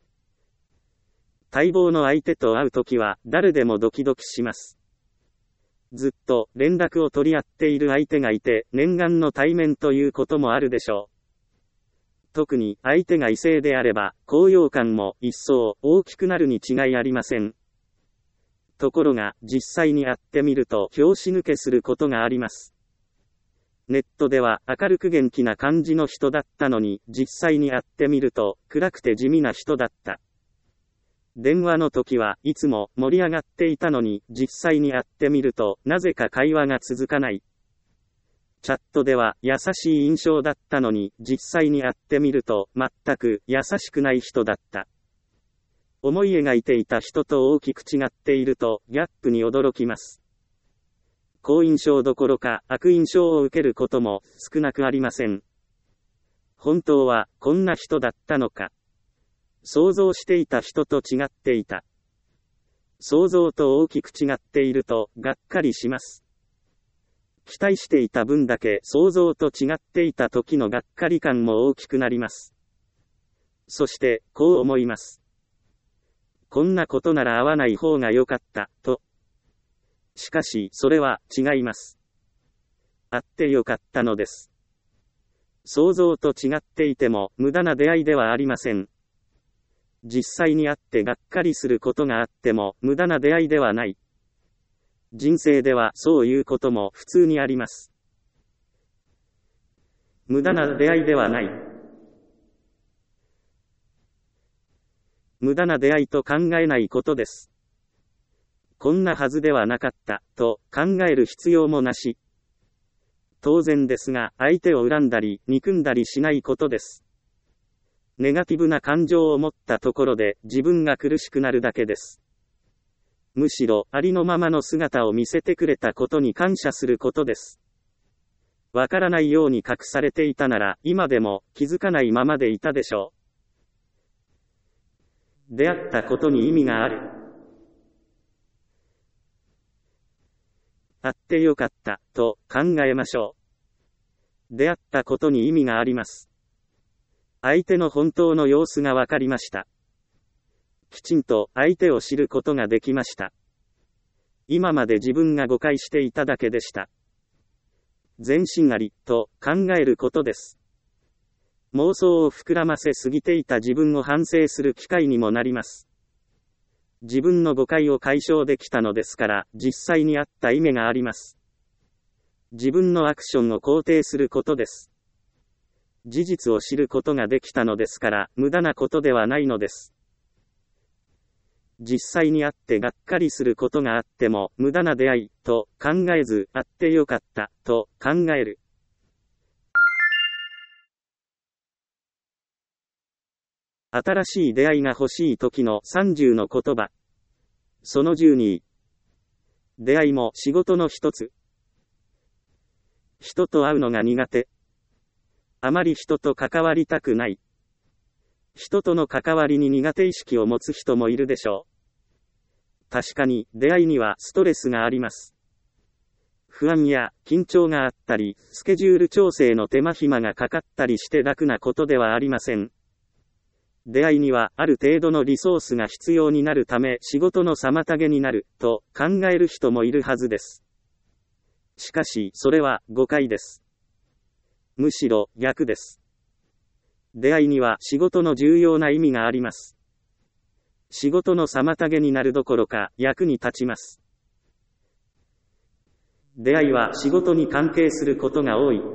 待望の相手と会うときは誰でもドキドキします。ずっと連絡を取り合っている相手がいて念願の対面ということもあるでしょう。特に相手が異性であれば高揚感も一層大きくなるに違いありません。ところが実際に会ってみると拍子抜けすることがあります。ネットでは明るく元気な感じの人だったのに実際に会ってみると暗くて地味な人だった。電話の時はいつも盛り上がっていたのに実際に会ってみるとなぜか会話が続かない。チャットでは優しい印象だったのに実際に会ってみると全く優しくない人だった。思い描いていた人と大きく違っているとギャップに驚きます。 好印象どころか悪印象を受けることも少なくありません。本当はこんな人だったのか。想像していた人と違っていた。想像と大きく違っているとがっかりします。期待していた分だけ想像と違っていた時のがっかり感も大きくなります。そしてこう思います。こんなことなら会わない方が良かった、と。しかしそれは違います。会って良かったのです。想像と違っていても無駄な出会いではありません。実際に会ってがっかりすることがあっても無駄な出会いではない。人生ではそういうことも普通にあります。無駄な出会いではない。無駄な出会いと考えないことです。こんなはずではなかった、と考える必要もなし。当然ですが、相手を恨んだり、憎んだりしないことです。ネガティブな感情を持ったところで、自分が苦しくなるだけです。むしろ、ありのままの姿を見せてくれたことに感謝することです。わからないように隠されていたなら、今でも気づかないままでいたでしょう。出会ったことに意味がある。会ってよかった、と考えましょう。出会ったことに意味があります。相手の本当の様子がわかりました。きちんと相手を知ることができました。今まで自分が誤解していただけでした。全身あり、と考えることです。妄想を膨らませすぎていた自分を反省する機会にもなります。自分の誤解を解消できたのですから、実際にあった意味があります。自分のアクションを肯定することです。事実を知ることができたのですから、無駄なことではないのです。実際に会ってがっかりすることがあっても、無駄な出会い、と考えず、会ってよかった、と考える。新しい出会いが欲しい時の30の言葉。その12。出会いも仕事の一つ。人と会うのが苦手。あまり人と関わりたくない。人との関わりに苦手意識を持つ人もいるでしょう。確かに、出会いにはストレスがあります。不安や緊張があったり、スケジュール調整の手間暇がかかったりして楽なことではありません。出会いにはある程度のリソースが必要になるため仕事の妨げになる、と考える人もいるはずです。しかし、それは誤解です。むしろ逆です。出会いには仕事の重要な意味があります。仕事の妨げになるどころか役に立ちます。出会いは仕事に関係することが多い。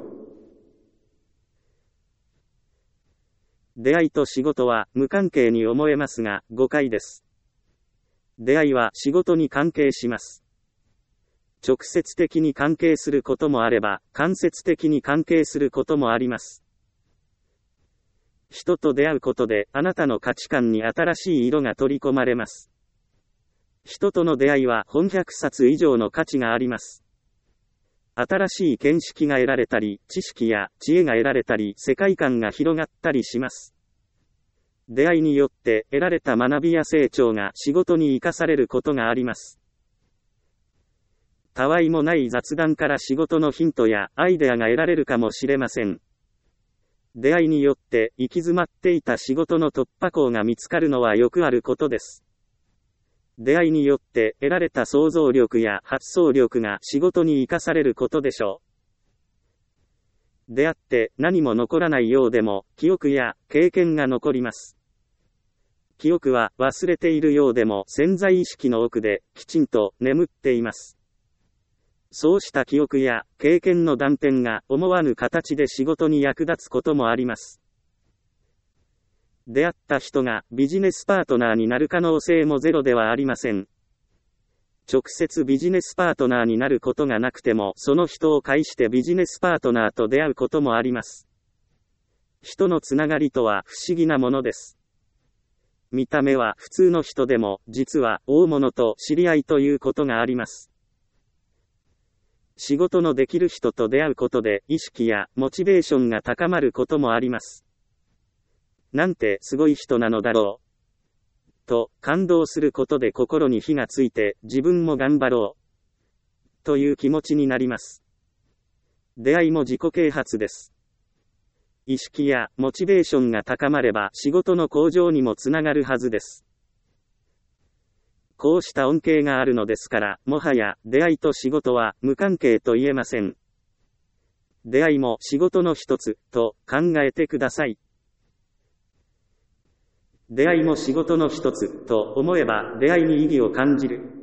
出会いと仕事は無関係に思えますが、誤解です。出会いは仕事に関係します。直接的に関係することもあれば、間接的に関係することもあります。人と出会うことで、あなたの価値観に新しい色が取り込まれます。人との出会いは本100冊以上の価値があります。新しい見識が得られたり、知識や知恵が得られたり、世界観が広がったりします。出会いによって得られた学びや成長が仕事に生かされることがあります。たわいもない雑談から仕事のヒントやアイデアが得られるかもしれません。出会いによって行き詰まっていた仕事の突破口が見つかるのはよくあることです。出会いによって得られた想像力や発想力が仕事に生かされることでしょう。出会って何も残らないようでも、記憶や経験が残ります。記憶は忘れているようでも潜在意識の奥できちんと眠っています。そうした記憶や経験の断片が思わぬ形で仕事に役立つこともあります。出会った人がビジネスパートナーになる可能性もゼロではありません。直接ビジネスパートナーになることがなくても、その人を介してビジネスパートナーと出会うこともあります。人のつながりとは不思議なものです。見た目は普通の人でも、実は大物と知り合いということがあります。 仕事のできる人と出会うことで意識やモチベーションが高まることもあります。なんてすごい人なのだろう。と感動することで心に火がついて自分も頑張ろう。という気持ちになります。出会いも自己啓発です。意識やモチベーションが高まれば仕事の向上にもつながるはずです。こうした恩恵があるのですから、もはや出会いと仕事は無関係と言えません。出会いも仕事の一つと考えてください。出会いも仕事の一つと思えば出会いに意義を感じる。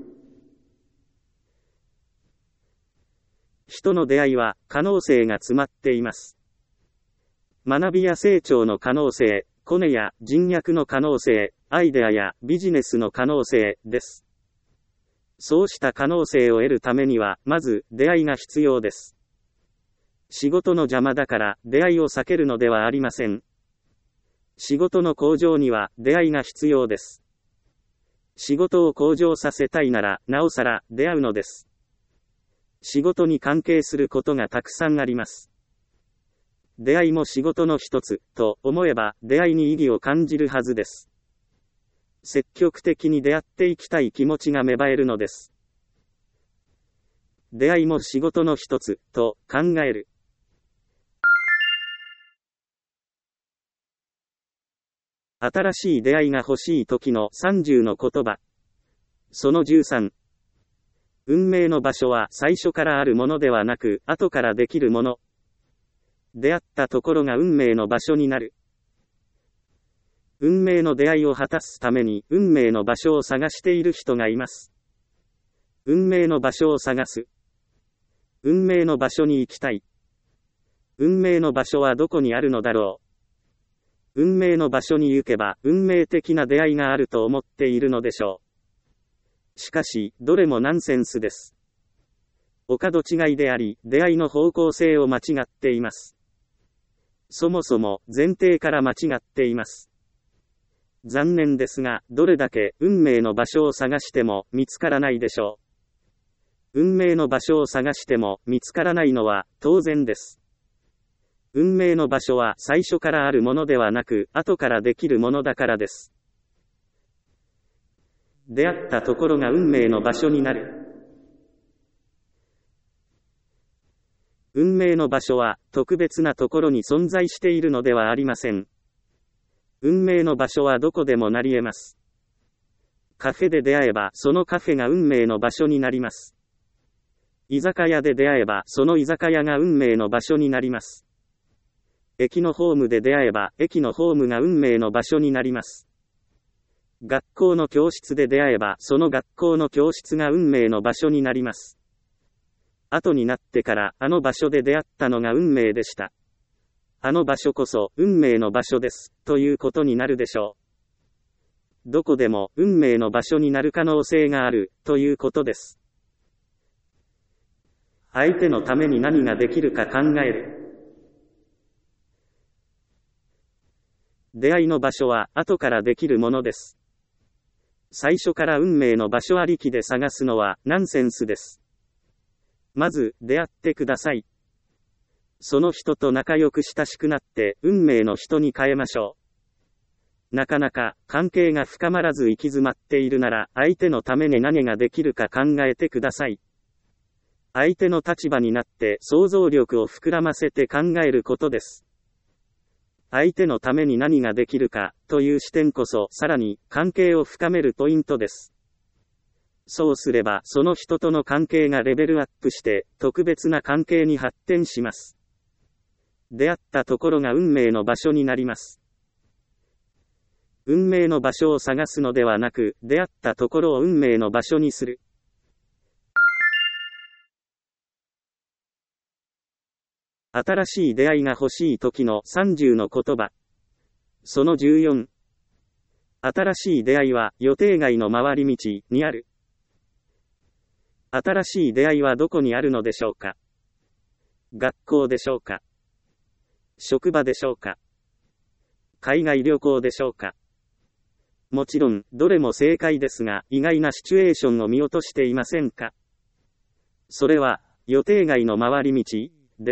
人の出会いは可能性が詰まっています。学びや成長の可能性、コネや人脈の可能性、アイデアやビジネスの可能性です。そうした可能性を得るためには、まず出会いが必要です。仕事の邪魔だから出会いを避けるのではありません。仕事の向上には出会いが必要です。仕事を向上させたいなら、なおさら出会うのです。仕事に関係することがたくさんあります。出会いも仕事の一つと思えば出会いに意義を感じるはずです。積極的に出会っていきたい気持ちが芽生えるのです。出会いも仕事の一つと考える。新しい出会いが欲しい時の30の言葉。その13。運命の場所は最初からあるものではなく、後からできるもの。出会ったところが運命の場所になる。運命の出会いを果たすために運命の場所を探している人がいます。運命の場所を探す。運命の場所に行きたい。運命の場所はどこにあるのだろう。運命の場所に行けば運命的な出会いがあると思っているのでしょう。しかし、どれもナンセンスです。お門違いであり、出会いの方向性を間違っています。そもそも前提から間違っています。残念ですが、どれだけ運命の場所を探しても見つからないでしょう。運命の場所を探しても見つからないのは当然です。運命の場所は最初からあるものではなく、後からできるものだからです。出会ったところが運命の場所になる。運命の場所は特別なところに存在しているのではありません。運命の場所はどこでもなり得ます。カフェで出会えばそのカフェが運命の場所になります。居酒屋で出会えばその居酒屋が運命の場所になります。駅のホームで出会えば駅のホームが運命の場所になります。学校の教室で出会えばその学校の教室が運命の場所になります。後になってからあの場所で出会ったのが運命でした。あの場所こそ運命の場所です、ということになるでしょう。どこでも運命の場所になる可能性がある、ということです。相手のために何ができるか考える。出会いの場所は後からできるものです。最初から運命の場所ありきで探すのはナンセンスです。まず出会ってください。その人と仲良く親しくなって運命の人に変えましょう。なかなか関係が深まらず行き詰まっているなら、相手のために何ができるか考えてください。相手の立場になって想像力を膨らませて考えることです。相手のために何ができるかという視点こそさらに関係を深めるポイントです。そうすればその人との関係がレベルアップして特別な関係に発展します。出会ったところが運命の場所になります。運命の場所を探すのではなく、出会ったところを運命の場所にする。新しい出会いが欲しい時の30の言葉。その14。新しい出会いは予定外の回り道にある。新しい出会いはどこにあるのでしょうか。学校でしょうか。職場でしょうか。海外旅行でしょうか。もちろん、どれも正解ですが、意外なシチュエーションを見落としていませんか。それは、 予定外の回り道です。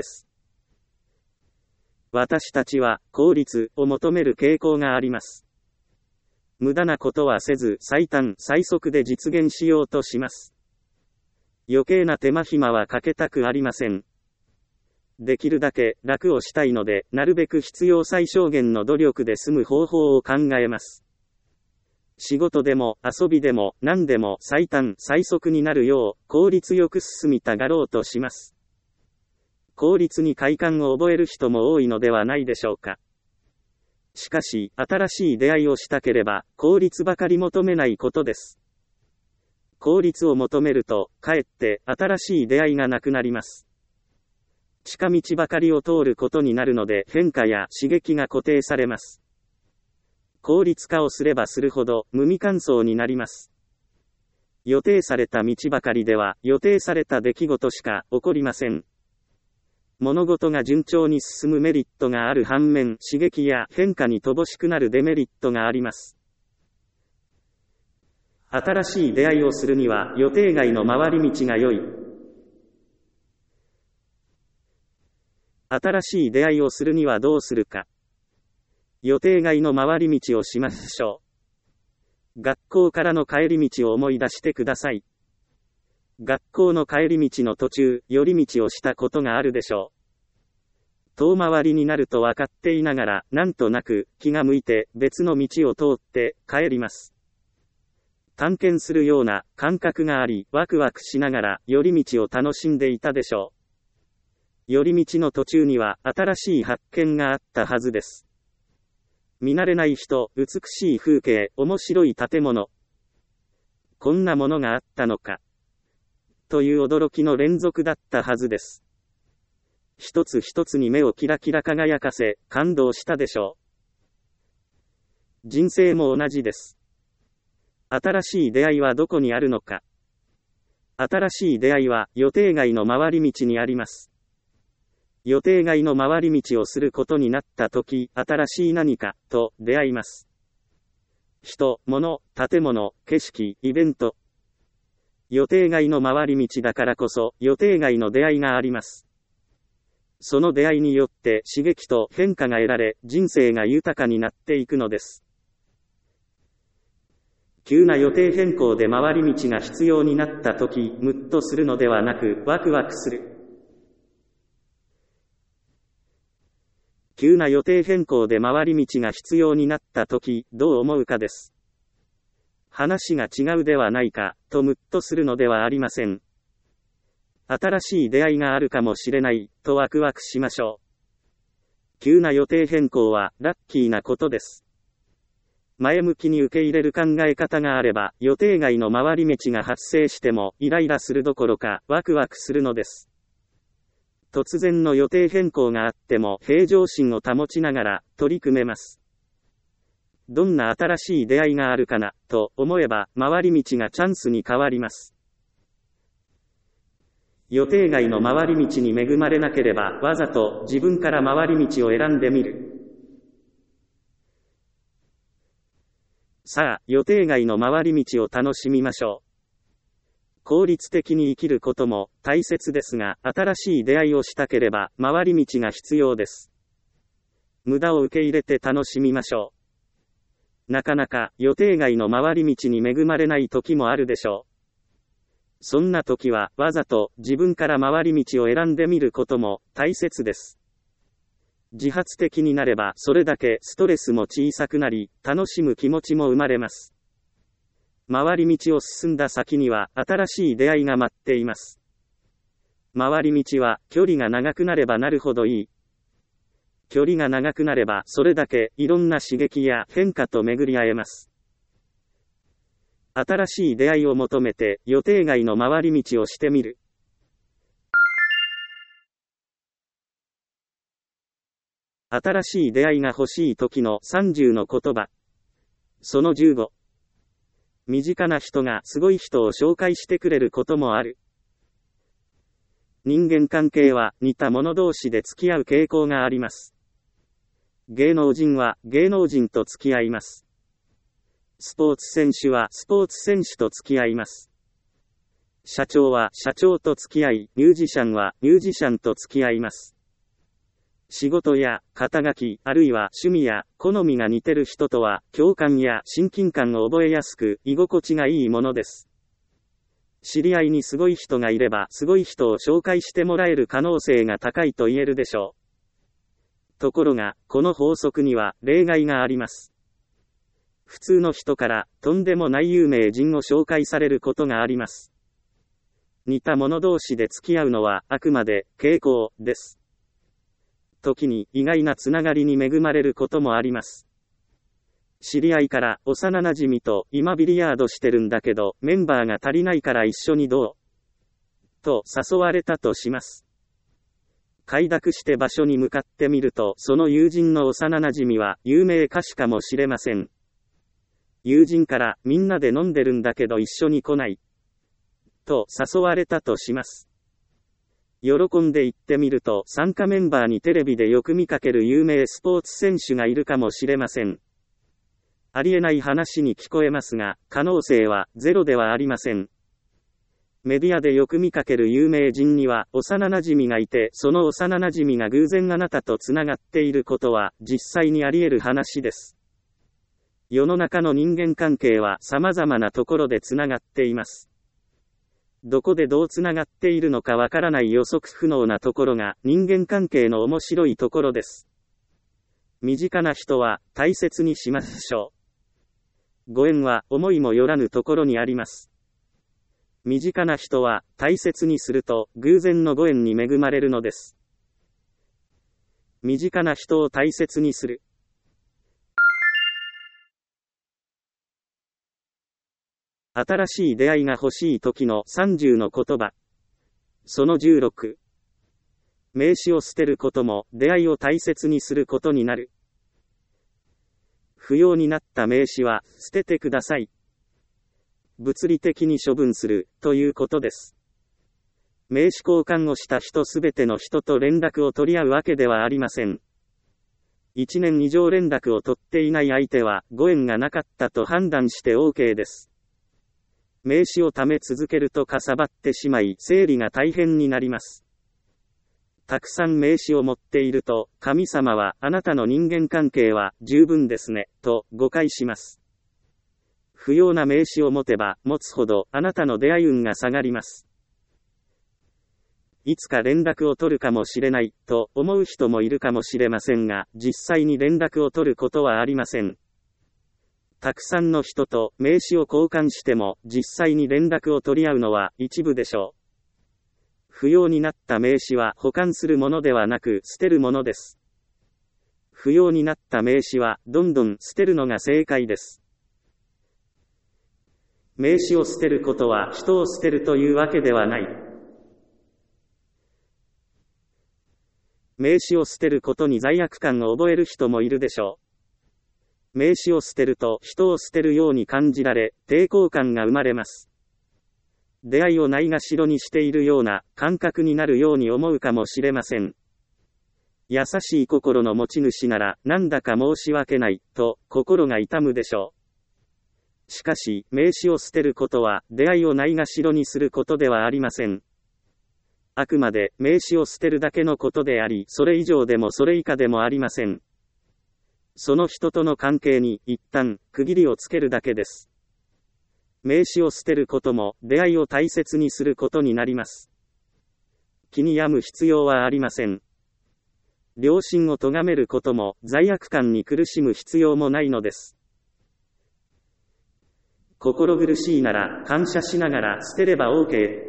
私たちは効率を求める傾向があります。無駄なことはせず最短最速で実現しようとします。余計な手間暇はかけたくありません。できるだけ楽をしたいので、なるべく必要最小限の努力で済む方法を考えます。仕事でも遊びでも何でも最短最速になるよう効率よく進みたがろうとします。効率に快感を覚える人も多いのではないでしょうか。しかし、新しい出会いをしたければ、効率ばかり求めないことです。効率を求めると、かえって新しい出会いがなくなります。近道ばかりを通ることになるので変化や刺激が固定されます。効率化をすればするほど無味乾燥になります。予定された道ばかりでは予定された出来事しか起こりません。物事が順調に進むメリットがある反面、刺激や変化に乏しくなるデメリットがあります。新しい出会いをするには予定外の回り道が良い。新しい出会いをするにはどうするか。予定外の回り道をしましょう。学校からの帰り道を思い出してください。学校の帰り道の途中、寄り道をしたことがあるでしょう。遠回りになると分かっていながら、なんとなく気が向いて別の道を通って帰ります。探検するような感覚があり、ワクワクしながら寄り道を楽しんでいたでしょう。寄り道の途中には新しい発見があったはずです。見慣れない人、美しい風景、面白い建物。こんなものがあったのか。という驚きの連続だったはずです。一つ一つに目をキラキラ輝かせ、感動したでしょう。人生も同じです。新しい出会いはどこにあるのか。新しい出会いは予定外の回り道にあります。予定外の回り道をすることになったとき、新しい何かと出会います。人、物、建物、景色、イベント。予定外の回り道だからこそ予定外の出会いがあります。その出会いによって刺激と変化が得られ、人生が豊かになっていくのです。急な予定変更で回り道が必要になったとき、ムッとするのではなく、ワクワクする。急な予定変更で回り道が必要になったとき、どう思うかです。話が違うではないか、とムッとするのではありません。新しい出会いがあるかもしれない、とワクワクしましょう。急な予定変更は、ラッキーなことです。前向きに受け入れる考え方があれば、予定外の回り道が発生しても、イライラするどころか、ワクワクするのです。突然の予定変更があっても平常心を保ちながら取り組めます。どんな新しい出会いがあるかなと思えば回り道がチャンスに変わります。予定外の回り道に恵まれなければわざと自分から回り道を選んでみる。さあ、予定外の回り道を楽しみましょう。効率的に生きることも大切ですが、新しい出会いをしたければ回り道が必要です。無駄を受け入れて楽しみましょう。なかなか予定外の回り道に恵まれない時もあるでしょう。そんな時はわざと自分から回り道を選んでみることも大切です。自発的になればそれだけストレスも小さくなり、楽しむ気持ちも生まれます。回り道を進んだ先には新しい出会いが待っています。回り道は距離が長くなればなるほどいい。距離が長くなればそれだけいろんな刺激や変化と巡り合えます。新しい出会いを求めて予定外の回り道をしてみる。新しい出会いが欲しい時の30の言葉。その15。身近な人がすごい人を紹介してくれることもある。人間関係は似た者同士で付き合う傾向があります。芸能人は芸能人と付き合います。スポーツ選手はスポーツ選手と付き合います。 社長は社長と付き合い、ミュージシャンはミュージシャンと付き合います。仕事や肩書き、あるいは趣味や好みが似てる人とは共感や親近感を覚えやすく居心地がいいものです。知り合いにすごい人がいればすごい人を紹介してもらえる可能性が高いと言えるでしょう。ところが、この法則には例外があります。普通の人からとんでもない有名人を紹介されることがあります。似た者同士で付き合うのはあくまで傾向です。時に意外なつながりに恵まれることもあります。知り合いから幼馴染と今ビリヤードしてるんだけどメンバーが足りないから一緒にどうと誘われたとします。快諾して場所に向かってみるとその友人の幼馴染は有名歌手かもしれません。友人からみんなで飲んでるんだけど一緒に来ないと誘われたとします。喜んで行ってみると参加メンバーにテレビでよく見かける有名スポーツ選手がいるかもしれません。ありえない話に聞こえますが、可能性はゼロではありません。メディアでよく見かける有名人には幼馴染がいて、その幼馴染が偶然あなたとつながっていることは実際にあり得る話です。世の中の人間関係は様々なところでつながっています。どこでどうつながっているのかわからない予測不能なところが人間関係の面白いところです。身近な人は大切にしましょう。ご縁は思いもよらぬところにあります。身近な人は大切にすると偶然のご縁に恵まれるのです。身近な人を大切にする。新しい出会いが欲しい時の30の言葉。その16。名刺を捨てることも出会いを大切にすることになる。不要になった名刺は捨ててください。物理的に処分するということです。名刺交換をした人すべての人と連絡を取り合うわけではありません。1年以上連絡を取っていない相手はご縁がなかったと判断して OK です。名刺を貯め続けるとかさばってしまい整理が大変になります。たくさん名刺を持っていると神様はあなたの人間関係は十分ですねと誤解します。不要な名刺を持てば持つほどあなたの出会い運が下がります。いつか連絡を取るかもしれないと思う人もいるかもしれませんが、実際に連絡を取ることはありません。たくさんの人と名刺を交換しても実際に連絡を取り合うのは一部でしょう。不要になった名刺は保管するものではなく捨てるものです。不要になった名刺はどんどん捨てるのが正解です。名刺を捨てることは人を捨てるというわけではない。名刺を捨てることに罪悪感を覚える人もいるでしょう。名刺を捨てると人を捨てるように感じられ、抵抗感が生まれます。出会いをないがしろにしているような感覚になるように思うかもしれません。優しい心の持ち主ならなんだか申し訳ないと心が痛むでしょう。しかし、名刺を捨てることは出会いをないがしろにすることではありません。あくまで名刺を捨てるだけのことであり、それ以上でもそれ以下でもありません。その人との関係に一旦区切りをつけるだけです。名刺を捨てることも出会いを大切にすることになります。気に病む必要はありません。良心を咎めることも罪悪感に苦しむ必要もないのです。心苦しいなら感謝しながら捨てれば OK。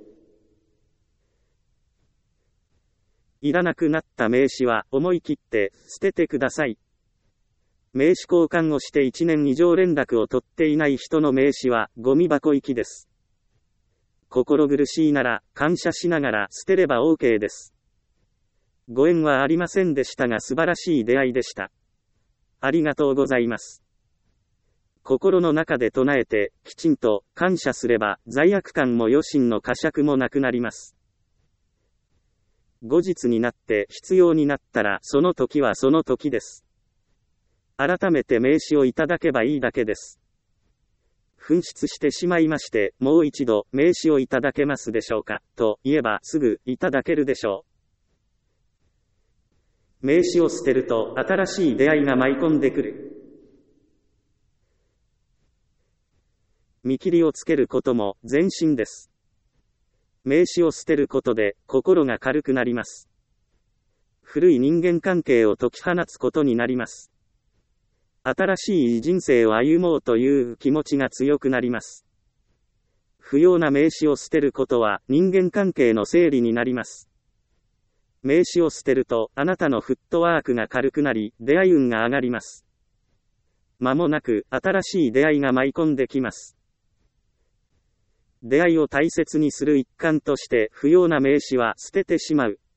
いらなくなった名刺は思い切って捨ててください。名刺交換をして1年以上連絡を取っていない人の名刺はゴミ箱行きです。心苦しいなら感謝しながら捨てれば OK です。ご縁はありませんでしたが素晴らしい出会いでした。ありがとうございます。心の中で唱えてきちんと感謝すれば罪悪感も余心の呵責もなくなります。後日になって必要になったらその時はその時です。改めて名刺をいただけばいいだけです。 紛失してしまいまして、もう一度名刺をいただけますでしょうか、と言えばすぐいただけるでしょう。名刺を捨てると新しい出会いが舞い込んでくる。見切りをつけることも前進です。名刺を捨てることで心が軽くなります。古い人間関係を解き放つことになります。新しい人生を歩もうという気持ちが強くなります。不要な名刺を捨てることは人間関係の整理になります。名刺を捨てるとあなたのフットワークが軽くなり、出会い運が上がります。間もなく新しい出会いが舞い込んできます。出会いを大切にする一環として不要な名刺は捨ててしまう。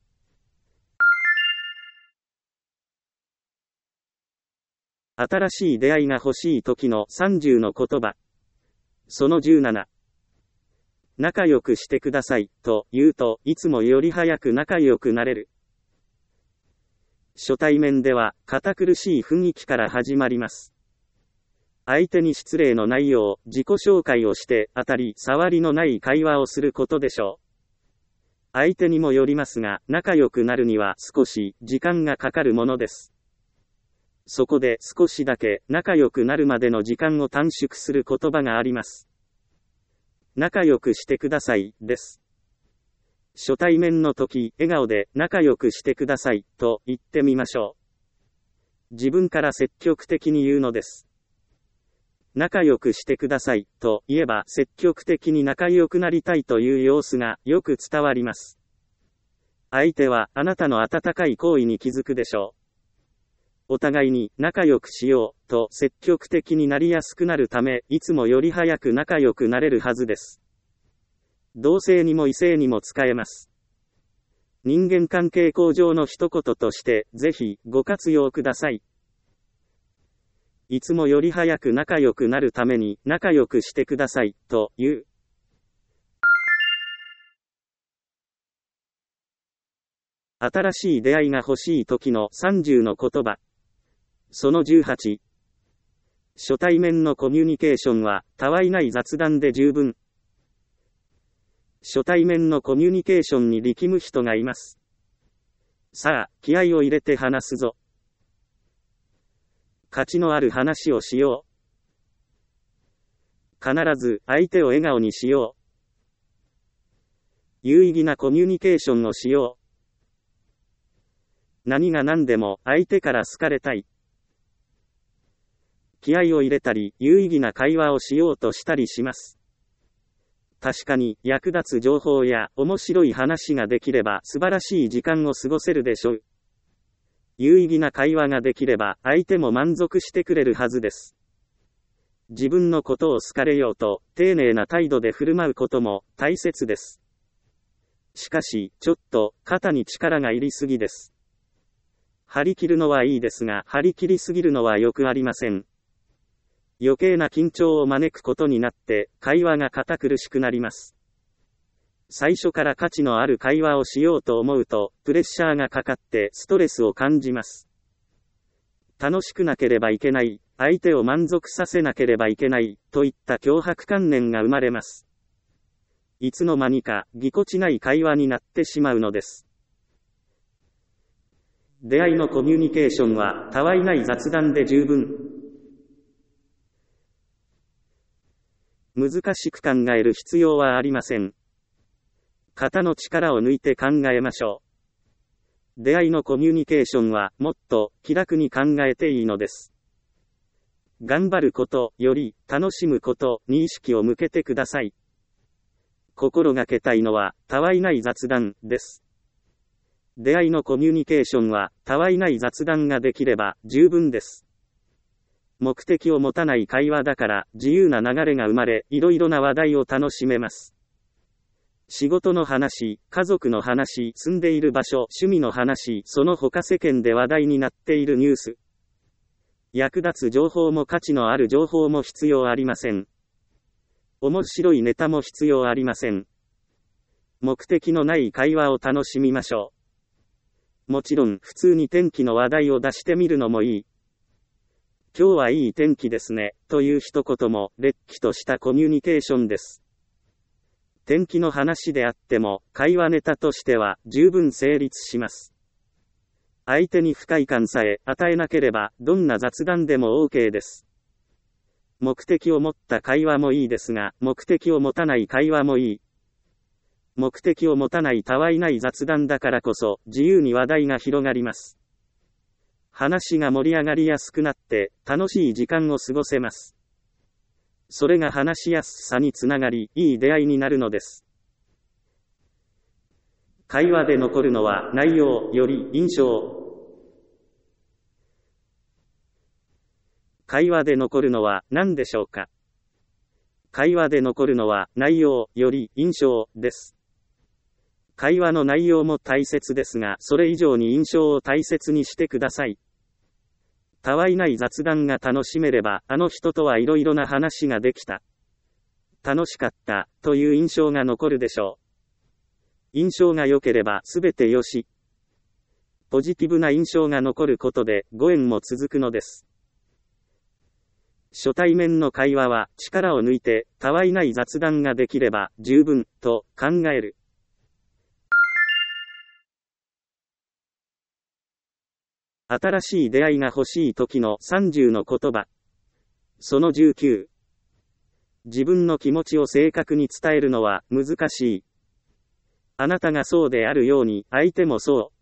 新しい出会いが欲しい時の30の言葉。その17。仲良くしてくださいと言うといつもより早く仲良くなれる。初対面では堅苦しい雰囲気から始まります。相手に失礼のないよう自己紹介をして当たり障りのない会話をすることでしょう。相手にもよりますが、仲良くなるには少し時間がかかるものです。そこで少しだけ仲良くなるまでの時間を短縮する言葉があります。仲良くしてくださいです。初対面の時、笑顔で仲良くしてくださいと言ってみましょう。自分から積極的に言うのです。仲良くしてくださいと言えば積極的に仲良くなりたいという様子がよく伝わります。相手はあなたの温かい行為に気づくでしょう。お互いに仲良くしようと積極的になりやすくなるため、いつもより早く仲良くなれるはずです。同性にも異性にも使えます。人間関係向上の一言として、ぜひご活用ください。いつもより早く仲良くなるために仲良くしてくださいという。新しい出会いが欲しい時の30の言葉。その18。初対面のコミュニケーションは、たわいない雑談で十分。初対面のコミュニケーションに力む人がいます。さあ、気合を入れて話すぞ。価値のある話をしよう。必ず相手を笑顔にしよう。有意義なコミュニケーションをしよう。何が何でも相手から好かれたい。気合を入れたり、有意義な会話をしようとしたりします。確かに、役立つ情報や面白い話ができれば素晴らしい時間を過ごせるでしょう。有意義な会話ができれば、相手も満足してくれるはずです。自分のことを好かれようと、丁寧な態度で振る舞うことも大切です。しかし、ちょっと、肩に力が入りすぎです。張り切るのはいいですが、張り切りすぎるのはよくありません。余計な緊張を招くことになって、会話が堅苦しくなります。最初から価値のある会話をしようと思うと、プレッシャーがかかってストレスを感じます。楽しくなければいけない、相手を満足させなければいけない、といった強迫観念が生まれます。いつの間にか、ぎこちない会話になってしまうのです。出会いのコミュニケーションは、たわいない雑談で十分。難しく考える必要はありません。肩の力を抜いて考えましょう。出会いのコミュニケーションはもっと気楽に考えていいのです。頑張ることより楽しむことに意識を向けてください。心がけたいのはたわいない雑談です。出会いのコミュニケーションはたわいない雑談ができれば十分です。目的を持たない会話だから自由な流れが生まれ、いろいろな話題を楽しめます。仕事の話、家族の話、住んでいる場所、趣味の話、その他世間で話題になっているニュース。役立つ情報も価値のある情報も必要ありません。面白いネタも必要ありません。目的のない会話を楽しみましょう。もちろん普通に天気の話題を出してみるのもいい。 今日はいい天気ですね、という一言も、れっきとしたコミュニケーションです。天気の話であっても、会話ネタとしては、十分成立します。相手に不快感さえ与えなければ、どんな雑談でも OK です。目的を持った会話もいいですが、目的を持たない会話もいい。目的を持たないたわいない雑談だからこそ、自由に話題が広がります。話が盛り上がりやすくなって、楽しい時間を過ごせます。それが話しやすさにつながり、いい出会いになるのです。会話で残るのは内容より印象。会話で残るのは何でしょうか。会話で残るのは内容より印象です。会話の内容も大切ですが、それ以上に印象を大切にしてください。たわいない雑談が楽しめれば、あの人とはいろいろな話ができた。楽しかった、という印象が残るでしょう。印象が良ければすべてよし。ポジティブな印象が残ることで、ご縁も続くのです。初対面の会話は、力を抜いて、たわいない雑談ができれば、十分、と考える。新しい出会いが欲しい時の30の言葉。その19。自分の気持ちを正確に伝えるのは難しい。あなたがそうであるように相手もそう。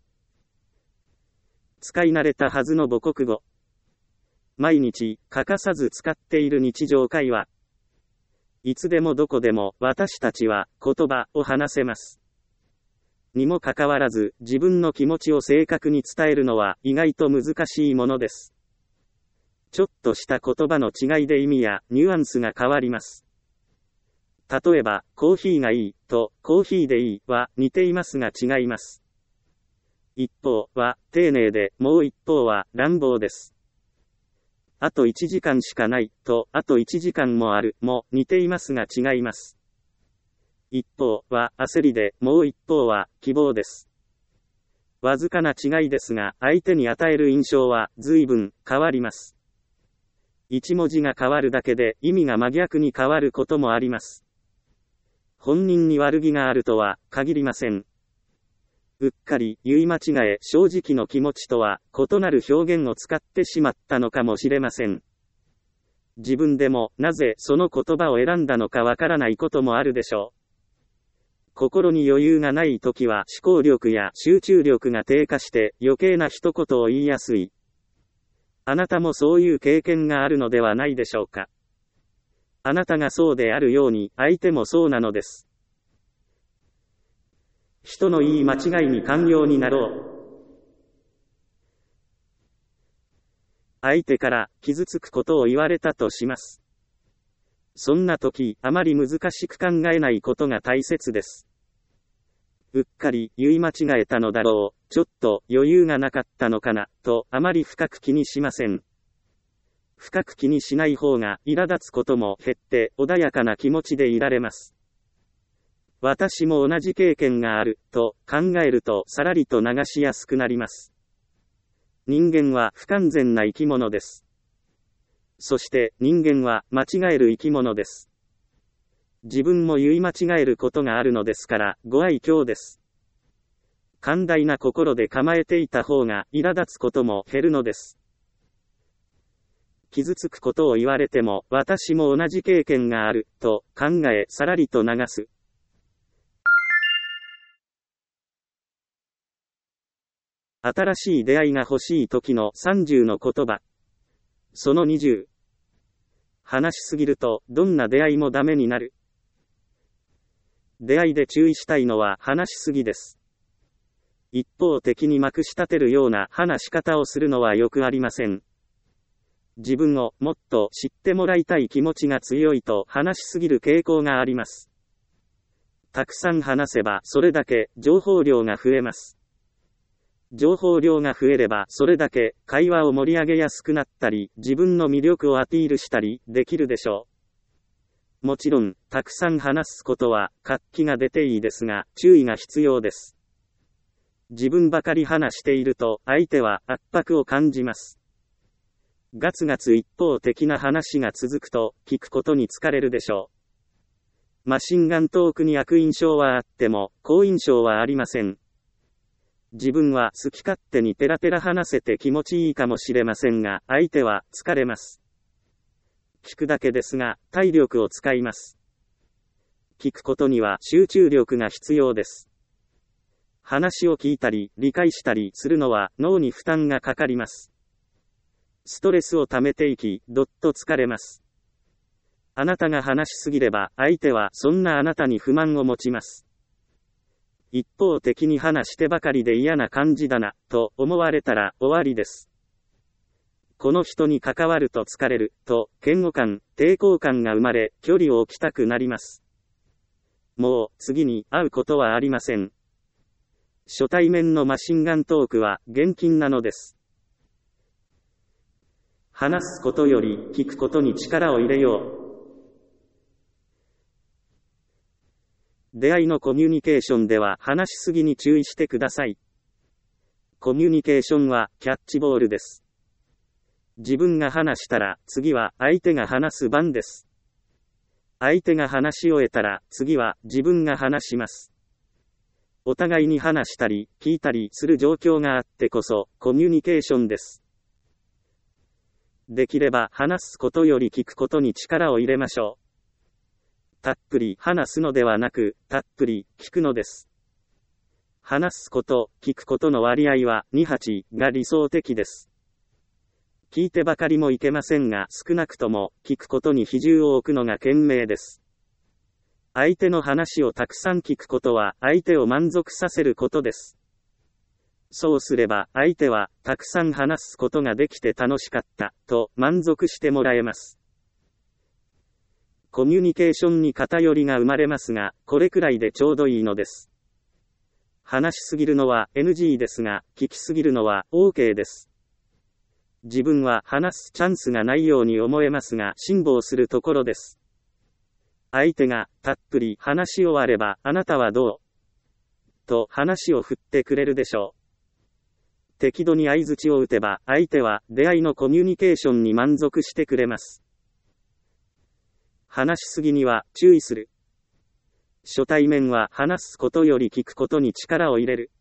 使い慣れたはずの母国語。毎日欠かさず使っている日常会話。いつでもどこでも私たちは言葉を話せます。にもかかわらず、自分の気持ちを正確に伝えるのは意外と難しいものです。ちょっとした言葉の違いで意味やニュアンスが変わります。例えば、コーヒーがいいとコーヒーでいいは似ていますが違います。一方は丁寧で、もう一方は乱暴です。あと1時間しかないとあと1時間もあるも似ていますが違います。一方は焦りで、もう一方は希望です。わずかな違いですが、相手に与える印象は随分変わります。一文字が変わるだけで意味が真逆に変わることもあります。本人に悪気があるとは限りません。うっかり言い間違え、正直の気持ちとは異なる表現を使ってしまったのかもしれません。自分でもなぜその言葉を選んだのかわからないこともあるでしょう。心に余裕がないときは思考力や集中力が低下して余計な一言を言いやすい。あなたもそういう経験があるのではないでしょうか。あなたがそうであるように相手もそうなのです。人の言い間違いに寛容になろう。相手から傷つくことを言われたとします。そんな時、あまり難しく考えないことが大切です。うっかり言い間違えたのだろう、ちょっと余裕がなかったのかな、とあまり深く気にしません。深く気にしない方が苛立つことも減って穏やかな気持ちでいられます。私も同じ経験がある、と考えるとさらりと流しやすくなります。人間は不完全な生き物です。そして人間は間違える生き物です。自分も言い間違えることがあるのですから、ご愛嬌です。寛大な心で構えていた方が苛立つことも減るのです。傷つくことを言われても、私も同じ経験がある、と考え、さらりと流す。新しい出会いが欲しい時の30の言葉。その20。話しすぎると、どんな出会いもダメになる。出会いで注意したいのは話しすぎです。一方的にまくし立てるような話し方をするのはよくありません。自分をもっと知ってもらいたい気持ちが強いと話しすぎる傾向があります。たくさん話せばそれだけ情報量が増えます。情報量が増えればそれだけ会話を盛り上げやすくなったり、自分の魅力をアピールしたりできるでしょう。もちろん、たくさん話すことは活気が出ていいですが、注意が必要です。自分ばかり話していると相手は圧迫を感じます。 ガツガツ一方的な話が続くと、聞くことに疲れるでしょう。マシンガントークに悪印象はあっても、好印象はありません。自分は好き勝手にペラペラ話せて気持ちいいかもしれませんが、相手は疲れます。聞くだけですが、体力を使います。聞くことには集中力が必要です。話を聞いたり、理解したりするのは脳に負担がかかります。ストレスを溜めていき、どっと疲れます。あなたが話しすぎれば、相手はそんなあなたに不満を持ちます。一方的に話してばかりで嫌な感じだな、と思われたら終わりです。この人に関わると疲れる、と嫌悪感、抵抗感が生まれ、距離を置きたくなります。もう、次に会うことはありません。初対面のマシンガントークは、厳禁なのです。話すことより、聞くことに力を入れよう。出会いのコミュニケーションでは話しすぎに注意してください。コミュニケーションはキャッチボールです。自分が話したら次は相手が話す番です。相手が話し終えたら次は自分が話します。お互いに話したり聞いたりする状況があってこそコミュニケーションです。できれば話すことより聞くことに力を入れましょう。たっぷり話すのではなく、たっぷり聞くのです。話すこと、聞くことの割合は2:8が理想的です。聞いてばかりもいけませんが、少なくとも聞くことに比重を置くのが賢明です。相手の話をたくさん聞くことは、相手を満足させることです。そうすれば、相手はたくさん話すことができて楽しかった、と満足してもらえます。コミュニケーションに偏りが生まれますが、これくらいでちょうどいいのです。話しすぎるのは NG ですが、聞きすぎるのは OK です。自分は話すチャンスがないように思えますが、辛抱するところです。相手がたっぷり話し終われば、あなたはどうと話を振ってくれるでしょう。適度に相槌を打てば、相手は出会いのコミュニケーションに満足してくれます。話しすぎには注意する。初対面は話すことより聞くことに力を入れる。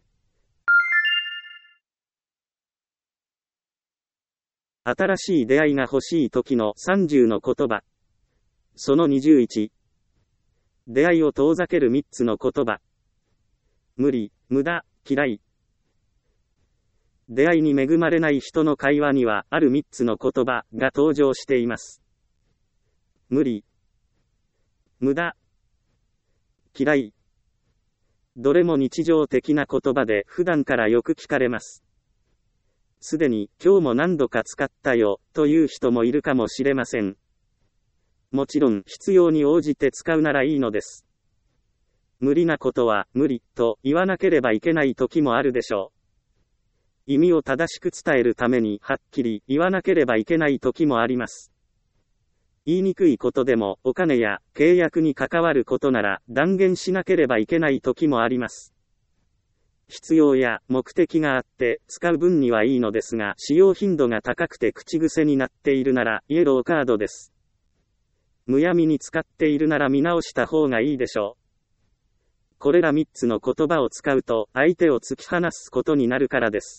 新しい出会いが欲しい時の30の言葉。その21。出会いを遠ざける3つの言葉。無理、無駄、嫌い。出会いに恵まれない人の会話にはある3つの言葉が登場しています。無理、無駄、嫌い。どれも日常的な言葉で普段からよく聞かれます。すでに今日も何度か使ったよという人もいるかもしれません。もちろん必要に応じて使うならいいのです。無理なことは無理と言わなければいけない時もあるでしょう。意味を正しく伝えるためにはっきり言わなければいけない時もあります。言いにくいことでもお金や契約に関わることなら断言しなければいけない時もあります。必要や目的があって使う分にはいいのですが、使用頻度が高くて口癖になっているならイエローカードです。むやみに使っているなら見直した方がいいでしょう。これら3つの言葉を使うと相手を突き放すことになるからです。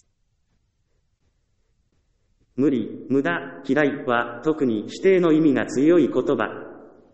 無理、無駄、嫌いは特に否定の意味が強い言葉。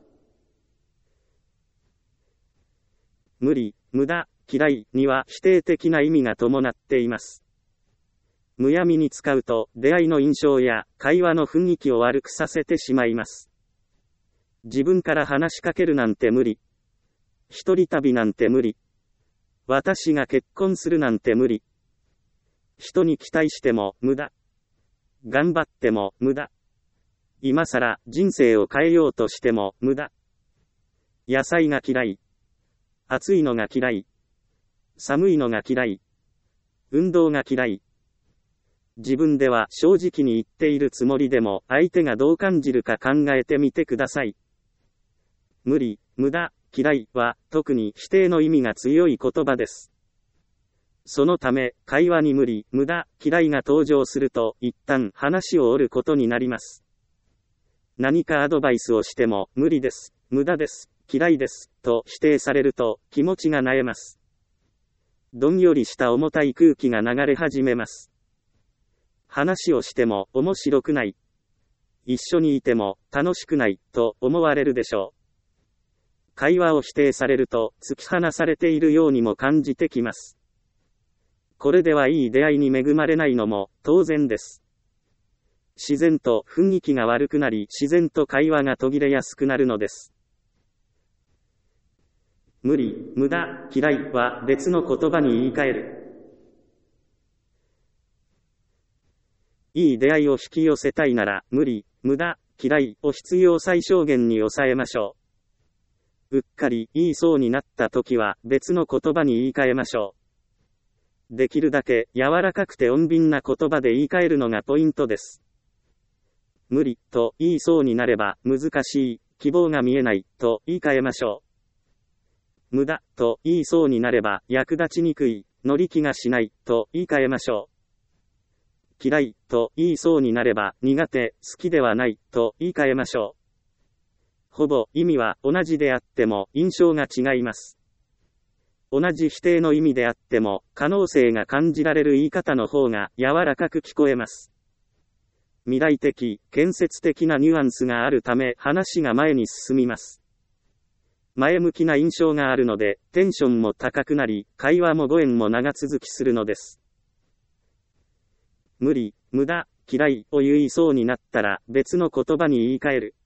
無理、無駄、嫌いには否定的な意味が伴っています。むやみに使うと出会いの印象や会話の雰囲気を悪くさせてしまいます。自分から話しかけるなんて無理。一人旅なんて無理。私が結婚するなんて無理。人に期待しても無駄。頑張っても無駄。今さら人生を変えようとしても無駄。野菜が嫌い。暑いのが嫌い。寒いのが嫌い。運動が嫌い。自分では正直に言っているつもりでも相手がどう感じるか考えてみてください。無理、無駄、嫌いは特に否定の意味が強い言葉です。 そのため、会話に無理、無駄、嫌いが登場すると、一旦話を折ることになります。何かアドバイスをしても、無理です、無駄です、嫌いです、と否定されると、気持ちが萎えます。どんよりした重たい空気が流れ始めます。話をしても、面白くない。一緒にいても、楽しくない、と思われるでしょう。会話を否定されると、突き放されているようにも感じてきます。これではいい出会いに恵まれないのも当然です。自然と雰囲気が悪くなり、自然と会話が途切れやすくなるのです。無理、無駄、嫌いは別の言葉に言い換える。いい出会いを引き寄せたいなら、無理、無駄、嫌いを必要最小限に抑えましょう。うっかり言いそうになった時は別の言葉に言い換えましょう。できるだけ柔らかくて穏便な言葉で言い換えるのがポイントです。無理と言いそうになれば難しい、希望が見えないと言い換えましょう。無駄と言いそうになれば役立ちにくい、乗り気がしないと言い換えましょう。嫌いと言いそうになれば苦手、好きではないと言い換えましょう。ほぼ意味は同じであっても印象が違います。同じ否定の意味であっても、可能性が感じられる言い方の方が柔らかく聞こえます。未来的、建設的なニュアンスがあるため話が前に進みます。前向きな印象があるので、テンションも高くなり、会話もご縁も長続きするのです。無理、無駄、嫌いを言いそうになったら別の言葉に言い換える。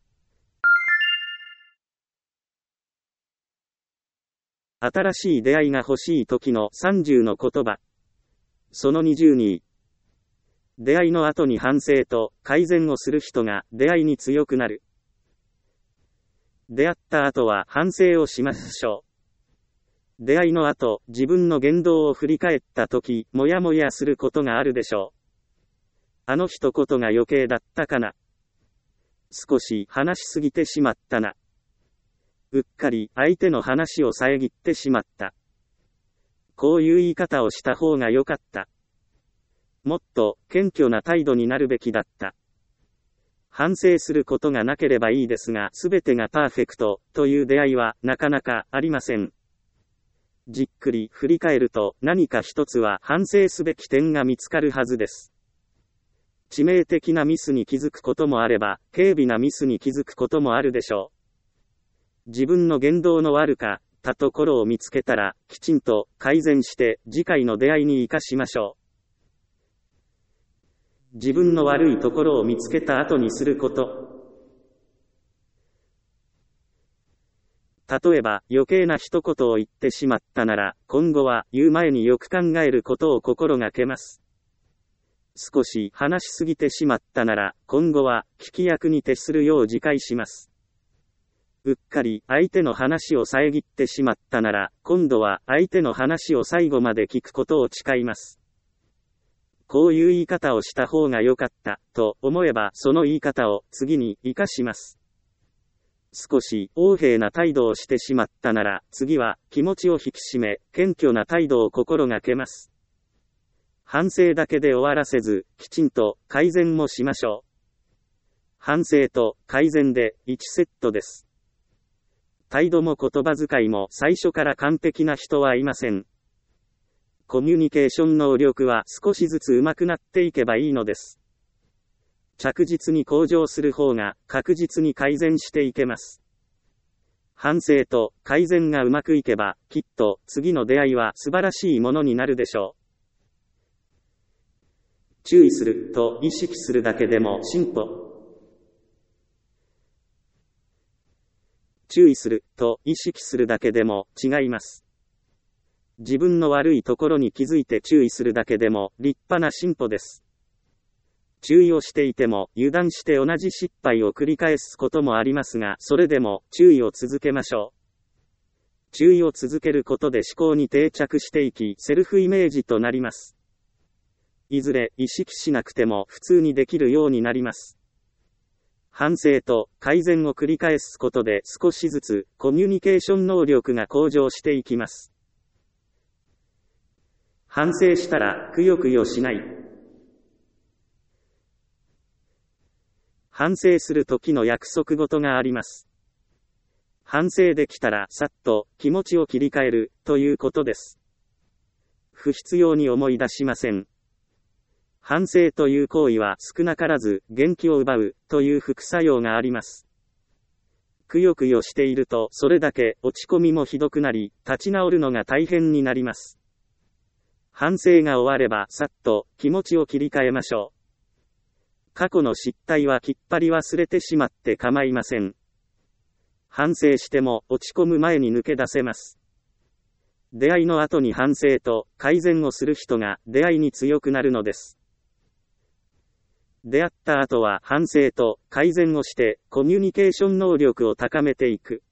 新しい出会いが欲しい時の30の言葉。その20に、出会いの後に反省と改善をする人が出会いに強くなる。出会った後は反省をしましょう。出会いの後、自分の言動を振り返った時、もやもやすることがあるでしょう。あの一言が余計だったかな。少し話しすぎてしまったな。うっかり相手の話を遮ってしまった。こういう言い方をした方が良かった。もっと謙虚な態度になるべきだった。反省することがなければいいですが、すべてがパーフェクトという出会いはなかなかありません。じっくり振り返ると何か一つは反省すべき点が見つかるはずです。致命的なミスに気づくこともあれば、軽微なミスに気づくこともあるでしょう。自分の言動の悪かったところを見つけたら、きちんと改善して次回の出会いに生かしましょう。自分の悪いところを見つけた後にすること。例えば、余計な一言を言ってしまったなら、今後は言う前によく考えることを心がけます。少し話しすぎてしまったなら、今後は聞き役に徹するよう自戒します。うっかり相手の話を遮ってしまったなら、今度は相手の話を最後まで聞くことを誓います。こういう言い方をした方が良かった、と思えばその言い方を次に活かします。少し横柄な態度をしてしまったなら、次は気持ちを引き締め、謙虚な態度を心がけます。反省だけで終わらせず、きちんと改善もしましょう。反省と改善で1セットです。態度も言葉遣いも最初から完璧な人はいません。コミュニケーション能力は少しずつ上手くなっていけばいいのです。着実に向上する方が確実に改善していけます。反省と改善がうまくいけば、きっと次の出会いは素晴らしいものになるでしょう。注意すると意識するだけでも進歩。注意すると意識するだけでも違います。自分の悪いところに気づいて注意するだけでも立派な進歩です。注意をしていても油断して同じ失敗を繰り返すこともありますが、それでも注意を続けましょう。注意を続けることで思考に定着していき、セルフイメージとなります。いずれ意識しなくても普通にできるようになります。反省と改善を繰り返すことで少しずつコミュニケーション能力が向上していきます。 反省したらくよくよしない。反省する時の約束事があります。反省できたらさっと気持ちを切り替えるということです。不必要に思い出しません。反省という行為は少なからず元気を奪うという副作用があります。くよくよしているとそれだけ落ち込みもひどくなり、立ち直るのが大変になります。反省が終わればさっと気持ちを切り替えましょう。過去の失態はきっぱり忘れてしまって構いません。反省しても落ち込む前に抜け出せます。出会いの後に反省と改善をする人が出会いに強くなるのです。出会った後は反省と改善をしてコミュニケーション能力を高めていく。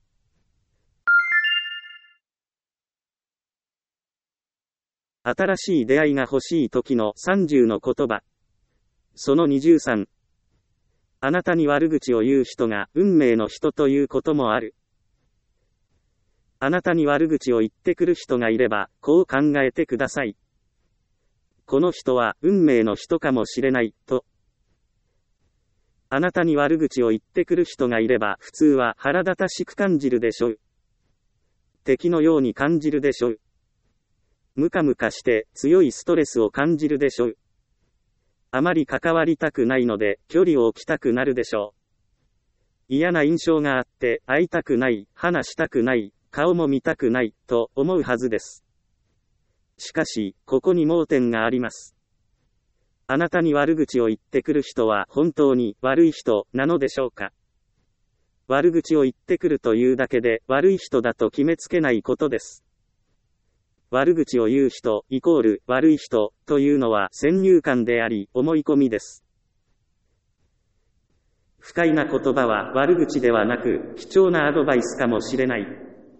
新しい出会いが欲しい時の30の言葉。その23。あなたに悪口を言う人が運命の人ということもある。あなたに悪口を言ってくる人がいれば、こう考えてください。この人は運命の人かもしれない、と。あなたに悪口を言ってくる人がいれば、普通は腹立たしく感じるでしょう。敵のように感じるでしょう。ムカムカして強いストレスを感じるでしょう。あまり関わりたくないので、距離を置きたくなるでしょう。嫌な印象があって、会いたくない、話したくない、顔も見たくない、と思うはずです。しかし、ここに盲点があります。あなたに悪口を言ってくる人は本当に悪い人なのでしょうか。悪口を言ってくるというだけで悪い人だと決めつけないことです。悪口を言う人イコール悪い人というのは先入観であり思い込みです。不快な言葉は悪口ではなく貴重なアドバイスかもしれない。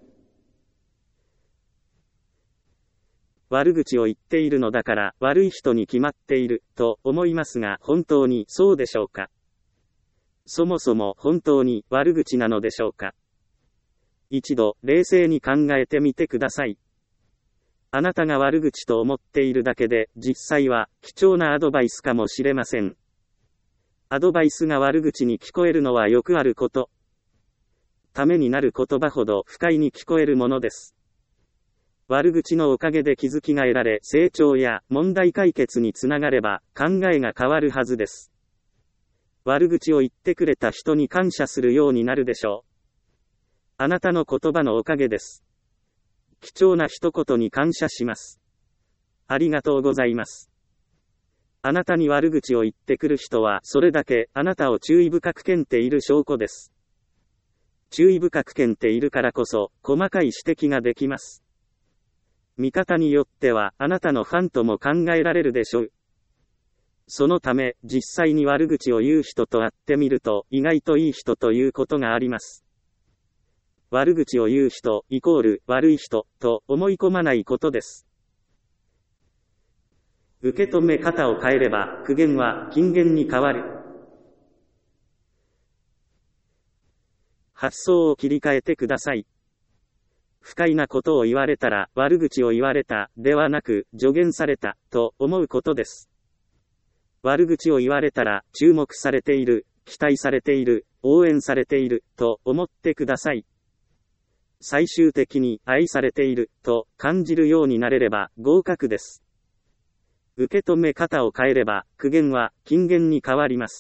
悪口を言っているのだから悪い人に決まっていると思いますが、本当にそうでしょうか。そもそも本当に悪口なのでしょうか。一度冷静に考えてみてください。あなたが悪口と思っているだけで実際は貴重なアドバイスかもしれません。アドバイスが悪口に聞こえるのはよくあること。ためになる言葉ほど不快に聞こえるものです。悪口のおかげで気づきが得られ、成長や問題解決につながれば考えが変わるはずです。悪口を言ってくれた人に感謝するようになるでしょう。あなたの言葉のおかげです。貴重な一言に感謝します。ありがとうございます。あなたに悪口を言ってくる人はそれだけあなたを注意深く見ている証拠です。注意深く見ているからこそ細かい指摘ができます。見方によってはあなたのファンとも考えられるでしょう。そのため実際に悪口を言う人と会ってみると意外といい人ということがあります。悪口を言う人イコール悪い人と思い込まないことです。受け止め方を変えれば苦言は金言に変わる。発想を切り替えてください。不快なことを言われたら悪口を言われたではなく助言されたと思うことです。悪口を言われたら注目されている、期待されている、応援されていると思ってください。最終的に愛されていると感じるようになれれば合格です。受け止め方を変えれば苦言は金言に変わります。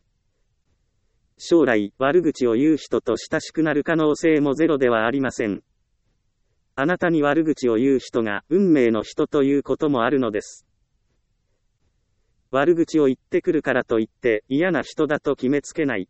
将来悪口を言う人と親しくなる可能性もゼロではありません。あなたに悪口を言う人が運命の人ということもあるのです。悪口を言ってくるからといって嫌な人だと決めつけない。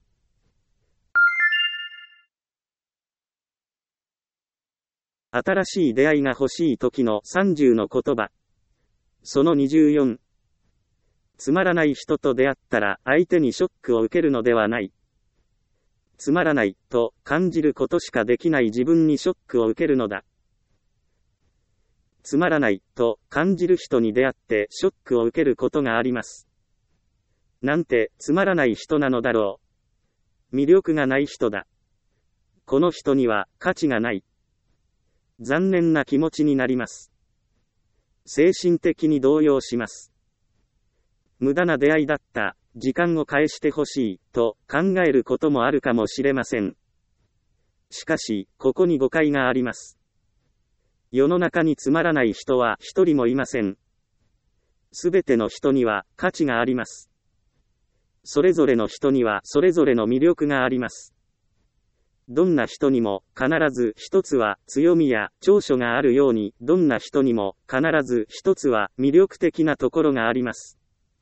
新しい出会いが欲しい時の30の言葉。その24。つまらない人と出会ったら相手にショックを受けるのではない。つまらないと感じることしかできない自分にショックを受けるのだ。つまらないと感じる人に出会ってショックを受けることがあります。なんてつまらない人なのだろう。魅力がない人だ。この人には価値がない。残念な気持ちになります。 精神的に動揺します。無駄な出会いだった、時間を返してほしい、と考えることもあるかもしれません。しかし、ここに誤解があります。世の中につまらない人は一人もいません。すべての人には価値があります。それぞれの人にはそれぞれの魅力があります。どんな人にも必ず一つは強みや長所があるように、どんな人にも必ず一つは魅力的なところがあります。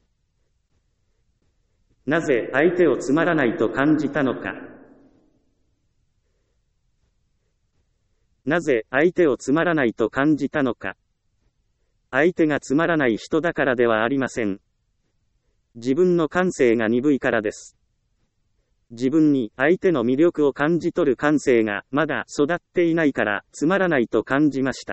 なぜ相手をつまらないと感じたのか。なぜ相手をつまらないと感じたのか。相手がつまらない人だからではありません。自分の感性が鈍いからです。自分に相手の魅力を感じ取る感性がまだ育っていないからつまらないと感じました。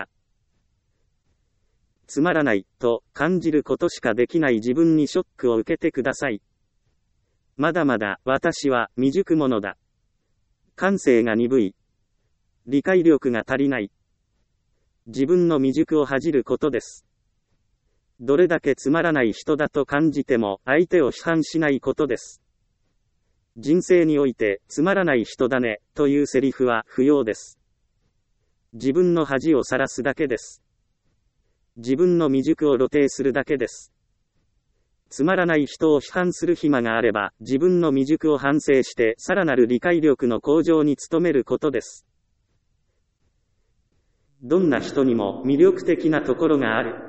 つまらないと感じることしかできない自分にショックを受けてください。まだまだ私は未熟者だ。感性が鈍い。理解力が足りない。自分の未熟を恥じることです。どれだけつまらない人だと感じても相手を批判しないことです。人生においてつまらない人だねというセリフは不要です。自分の恥をさらすだけです。自分の未熟を露呈するだけです。つまらない人を批判する暇があれば自分の未熟を反省してさらなる理解力の向上に努めることです。どんな人にも魅力的なところがある。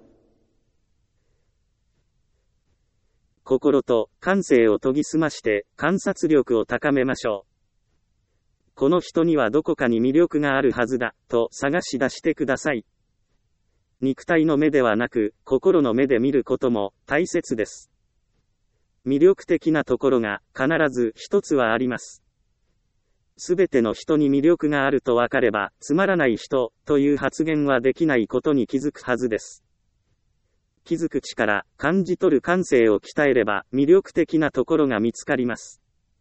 心と感性を研ぎ澄まして観察力を高めましょう。この人にはどこかに魅力があるはずだと探し出してください。肉体の目ではなく心の目で見ることも大切です。魅力的なところが必ず一つはあります。すべての人に魅力があると分かればつまらない人という発言はできないことに気づくはずです。気づく力、感じ取る感性を鍛えれば魅力的なところが見つかります。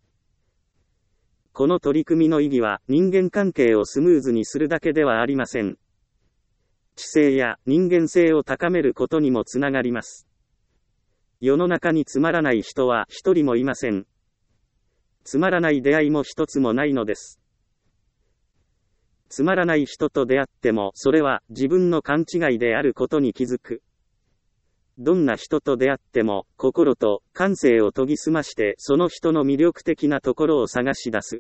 この取り組みの意義は人間関係をスムーズにするだけではありません。知性や人間性を高めることにもつながります。世の中につまらない人は一人もいません。つまらない出会いも一つもないのです。つまらない人と出会ってもそれは自分の勘違いであることに気づく。どんな人と出会っても心と感性を研ぎ澄ましてその人の魅力的なところを探し出す。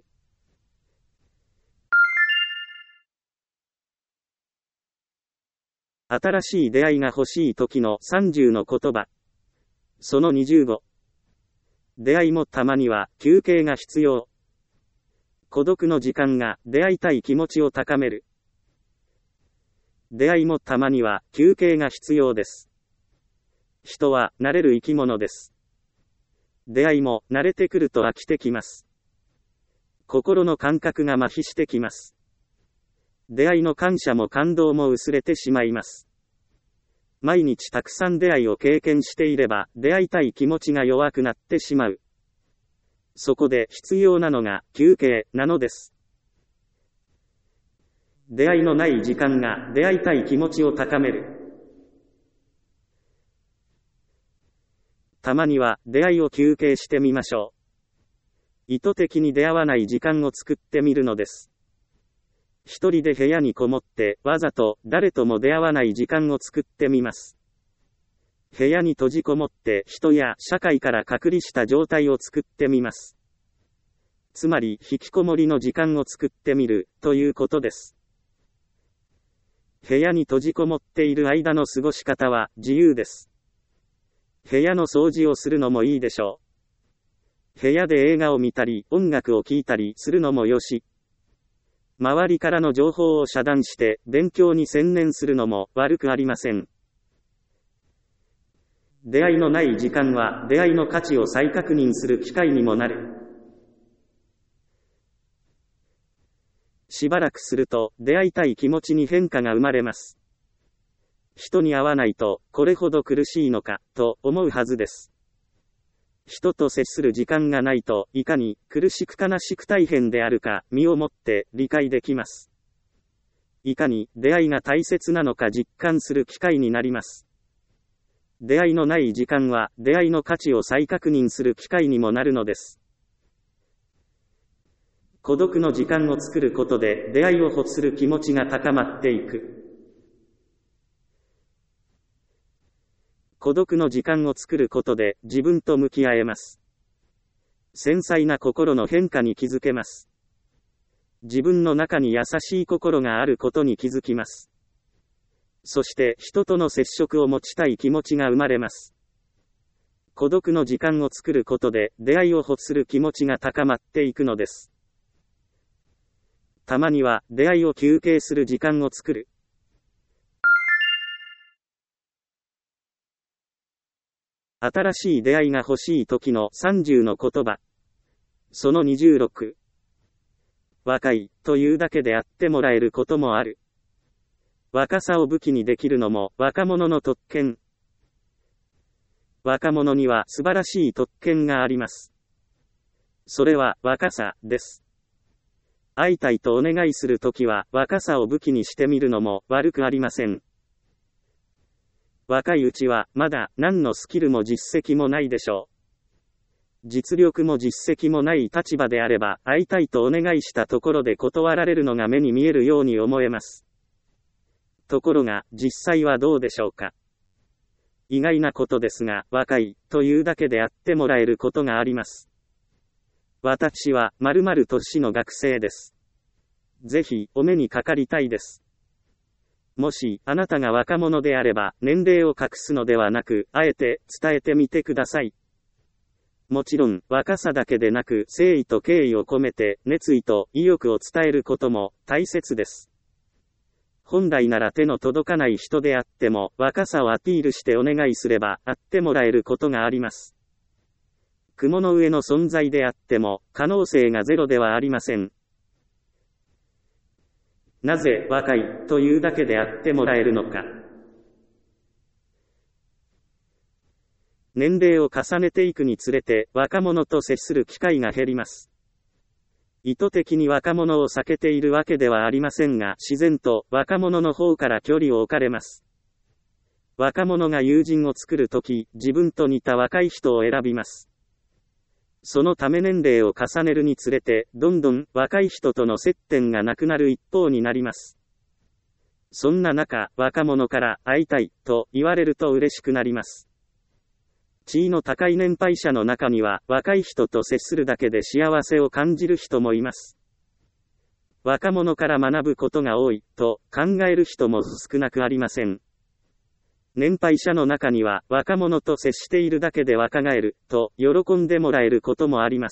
新しい出会いが欲しい時の30の言葉。その25。出会いもたまには休憩が必要。孤独の時間が出会いたい気持ちを高める。出会いもたまには休憩が必要です。人は慣れる生き物です。出会いも慣れてくると飽きてきます。心の感覚が麻痺してきます。出会いの感謝も感動も薄れてしまいます。毎日たくさん出会いを経験していれば出会いたい気持ちが弱くなってしまう。そこで必要なのが休憩なのです。出会いのない時間が出会いたい気持ちを高める。たまには出会いを休憩してみましょう。意図的に出会わない時間を作ってみるのです。一人で部屋にこもってわざと誰とも出会わない時間を作ってみます。部屋に閉じこもって人や社会から隔離した状態を作ってみます。つまり引きこもりの時間を作ってみるということです。部屋に閉じこもっている間の過ごし方は自由です。部屋の掃除をするのもいいでしょう。部屋で映画を見たり音楽を聴いたりするのもよし。周りからの情報を遮断して勉強に専念するのも悪くありません。出会いのない時間は出会いの価値を再確認する機会にもなる。しばらくすると出会いたい気持ちに変化が生まれます。人に会わないとこれほど苦しいのかと思うはずです。人と接する時間がないといかに苦しく悲しく大変であるか身をもって理解できます。 いかに出会いが大切なのか実感する機会になります。出会いのない時間は出会いの価値を再確認する機会にもなるのです。孤独の時間を作ることで出会いを欲する気持ちが高まっていく。孤独の時間を作ることで自分と向き合えます。繊細な心の変化に気づけます。自分の中に優しい心があることに気づきます。そして人との接触を持ちたい気持ちが生まれます。孤独の時間を作ることで出会いを欲する気持ちが高まっていくのです。たまには出会いを休憩する時間を作る。新しい出会いが欲しい時の30の言葉。その26。若いというだけであってもらえることもある。若さを武器にできるのも若者の特権。若者には素晴らしい特権があります。それは若さです。会いたいとお願いするときは若さを武器にしてみるのも悪くありません。若いうちはまだ何のスキルも実績もないでしょう。実力も実績もない立場であれば会いたいとお願いしたところで断られるのが目に見えるように思えます。ところが実際はどうでしょうか。意外なことですが若いというだけで会ってもらえることがあります。私は〇〇年の学生です。ぜひお目にかかりたいです。もしあなたが若者であれば年齢を隠すのではなくあえて伝えてみてください。もちろん若さだけでなく誠意と敬意を込めて熱意と意欲を伝えることも大切です。本来なら手の届かない人であっても若さをアピールしてお願いすれば会ってもらえることがあります。雲の上の存在であっても可能性がゼロではありません。なぜ若いというだけで会ってもらえるのか。年齢を重ねていくにつれて若者と接する機会が減ります。意図的に若者を避けているわけではありませんが自然と若者の方から距離を置かれます。若者が友人を作るとき自分と似た若い人を選びます。そのため年齢を重ねるにつれて、どんどん若い人との接点がなくなる一方になります。そんな中、若者から会いたいと言われると嬉しくなります。地位の高い年配者の中には、若い人と接するだけで幸せを感じる人もいます。若者から学ぶことが多いと考える人も少なくありません。年配者の中には若者と接しているだけで若返ると喜んでもらえることもあります。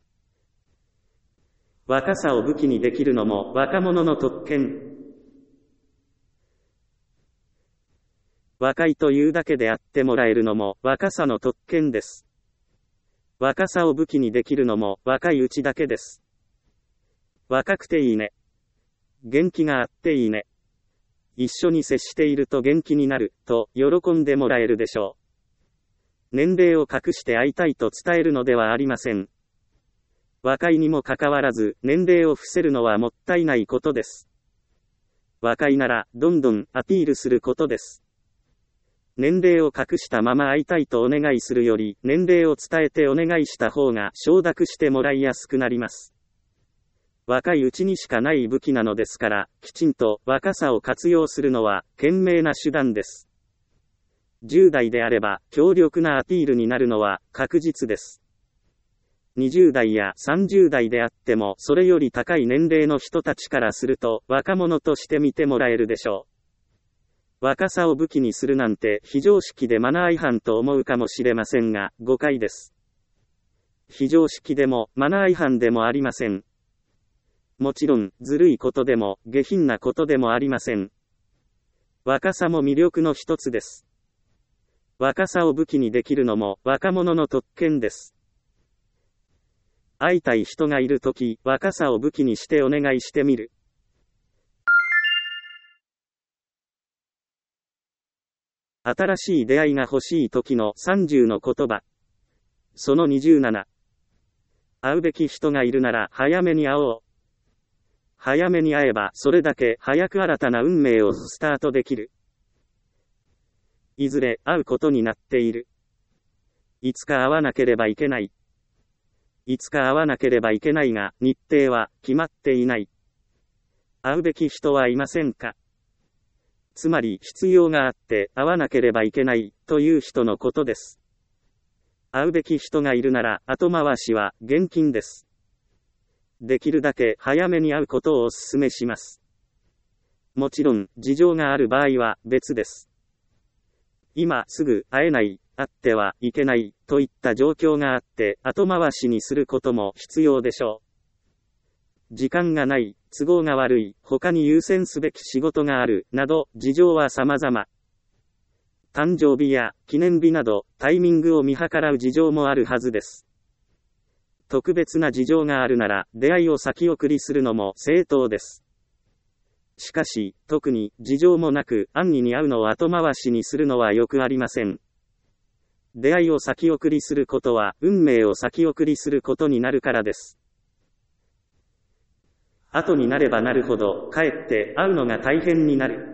若さを武器にできるのも若者の特権。若いというだけであってもらえるのも若さの特権です。若さを武器にできるのも若いうちだけです。若くていいね。元気があっていいね。一緒に接していると元気になると喜んでもらえるでしょう。年齢を隠して会いたいと伝えるのではありません。若いにもかかわらず年齢を伏せるのはもったいないことです。若いならどんどんアピールすることです。年齢を隠したまま会いたいとお願いするより年齢を伝えてお願いした方が承諾してもらいやすくなります。若いうちにしかない武器なのですから、きちんと若さを活用するのは賢明な手段です。10代であれば強力なアピールになるのは確実です。20代や30代であってもそれより高い年齢の人たちからすると若者として見てもらえるでしょう。若さを武器にするなんて非常識でマナー違反と思うかもしれませんが、誤解です。非常識でもマナー違反でもありません。もちろん、ずるいことでも、下品なことでもありません。若さも魅力の一つです。若さを武器にできるのも、若者の特権です。会いたい人がいるとき、若さを武器にしてお願いしてみる。新しい出会いが欲しいときの30の言葉。その27。会うべき人がいるなら早めに会おう。 早めに会えばそれだけ早く新たな運命をスタートできる。いずれ会うことになっている。いつか会わなければいけない。いつか会わなければいけないが、日程は決まっていない。会うべき人はいませんか？つまり必要があって会わなければいけないという人のことです。会うべき人がいるなら後回しは厳禁です。できるだけ早めに会うことをお勧めします。もちろん事情がある場合は別です。今すぐ会えない、会ってはいけないといった状況があって後回しにすることも必要でしょう。時間がない、都合が悪い、他に優先すべき仕事がある、など、事情は様々。誕生日や記念日など、タイミングを見計らう事情もあるはずです。特別な事情があるなら、出会いを先送りするのも正当です。しかし、特に事情もなく、安易に会うのを後回しにするのはよくありません。出会いを先送りすることは、運命を先送りすることになるからです。後になればなるほど、かえって会うのが大変になる。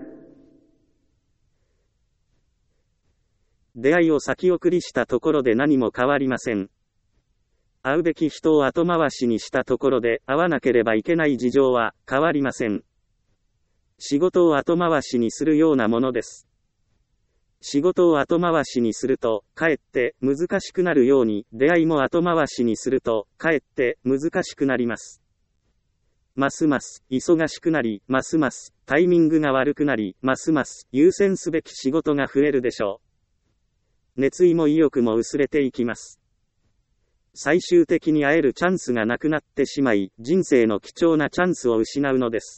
出会いを先送りしたところで何も変わりません。会うべき人を後回しにしたところで会わなければいけない事情は変わりません。仕事を後回しにするようなものです。仕事を後回しにすると、かえって難しくなるように、出会いも後回しにすると、かえって難しくなります。ますます忙しくなり、ますますタイミングが悪くなり、ますます優先すべき仕事が増えるでしょう。熱意も意欲も薄れていきます。最終的に会えるチャンスがなくなってしまい、人生の貴重なチャンスを失うのです。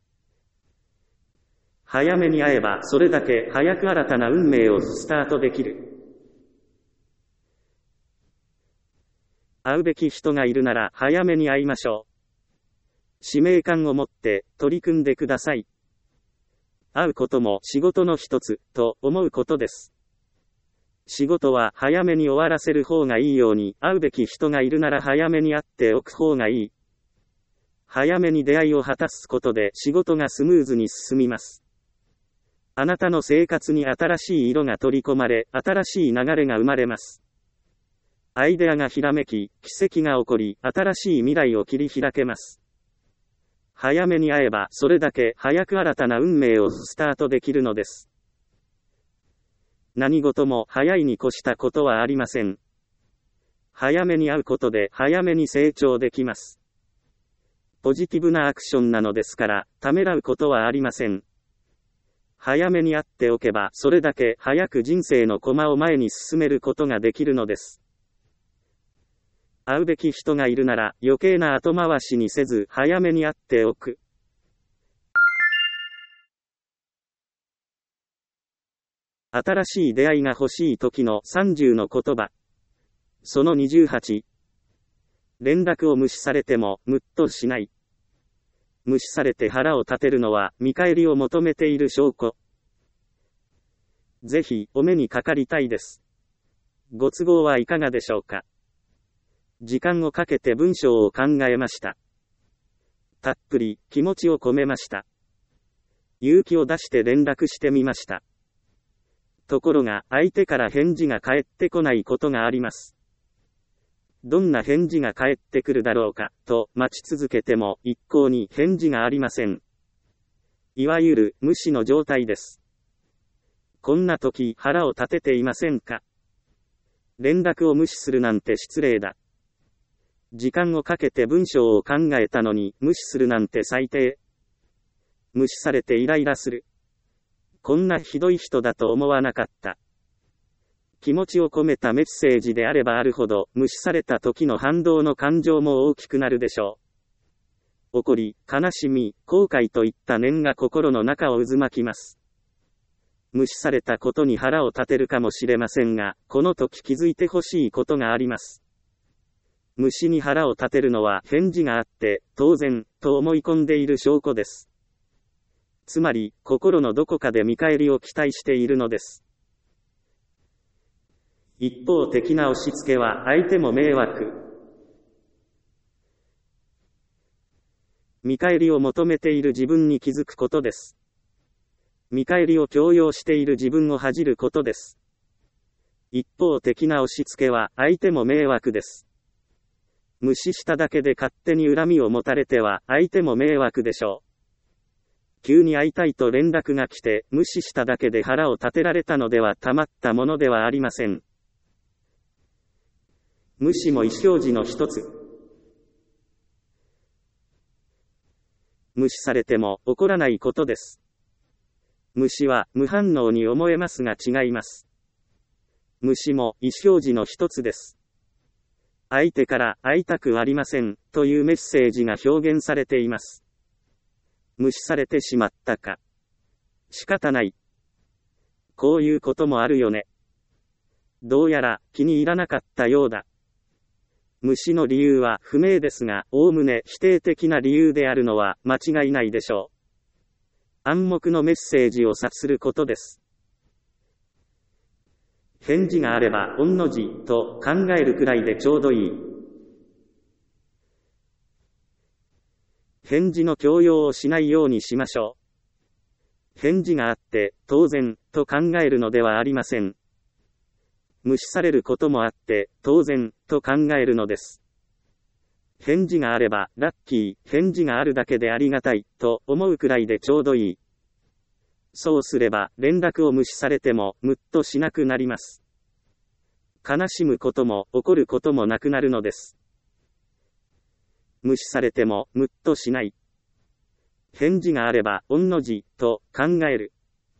早めに会えばそれだけ早く新たな運命をスタートできる。会うべき人がいるなら早めに会いましょう。使命感を持って取り組んでください。会うことも仕事の一つと思うことです。仕事は早めに終わらせる方がいいように、会うべき人がいるなら早めに会っておく方がいい。早めに出会いを果たすことで仕事がスムーズに進みます。あなたの生活に新しい色が取り込まれ、新しい流れが生まれます。アイデアがひらめき、奇跡が起こり、新しい未来を切り開けます。早めに会えばそれだけ早く新たな運命をスタートできるのです。何事も早いに越したことはありません。早めに会うことで早めに成長できます。ポジティブなアクションなのですから、ためらうことはありません。早めに会っておけばそれだけ早く人生の駒を前に進めることができるのです。会うべき人がいるなら余計な後回しにせず早めに会っておく。新しい出会いが欲しい時の30の言葉。その28。連絡を無視されてもムッとしない。無視されて腹を立てるのは見返りを求めている証拠。ぜひお目にかかりたいです。ご都合はいかがでしょうか。時間をかけて文章を考えました。たっぷり気持ちを込めました。勇気を出して連絡してみました。ところが相手から返事が返ってこないことがあります。どんな返事が返ってくるだろうかと待ち続けても一向に返事がありません。いわゆる無視の状態です。こんな時腹を立てていませんか？連絡を無視するなんて失礼だ。時間をかけて文章を考えたのに無視するなんて最低。無視されてイライラする。こんなひどい人だと思わなかった。気持ちを込めたメッセージであればあるほど無視された時の反動の感情も大きくなるでしょう。怒り、悲しみ、後悔といった念が心の中を渦巻きます。無視されたことに腹を立てるかもしれませんが、この時気づいてほしいことがあります。無視に腹を立てるのは返事があって当然と思い込んでいる証拠です。つまり心のどこかで見返りを期待しているのです。一方的な押し付けは相手も迷惑。 見返りを求めている自分に気づくことです。見返りを強要している自分を恥じることです。一方的な押し付けは相手も迷惑です。無視しただけで勝手に恨みを持たれては相手も迷惑でしょう。急に会いたいと連絡が来て無視しただけで腹を立てられたのではたまったものではありません。無視も意思表示の一つ。無視されても怒らないことです。無視は無反応に思えますが違います。無視も意思表示の一つです。相手から会いたくありませんというメッセージが表現されています。無視されてしまったか。仕方ない。こういうこともあるよね。どうやら気に入らなかったようだ。無視の理由は不明ですが、おおむね否定的な理由であるのは間違いないでしょう。暗黙のメッセージを察することです。返事があれば、御の字と考えるくらいでちょうどいい。返事の強要をしないようにしましょう。返事があって、当然、と考えるのではありません。無視されることもあって、当然、と考えるのです。返事があれば、ラッキー、返事があるだけでありがたい、と思うくらいでちょうどいい。そうすれば、連絡を無視されても、ムッとしなくなります。悲しむことも、怒ることもなくなるのです。無視されても、ムッとしない。返事があれば、御の字、と考える。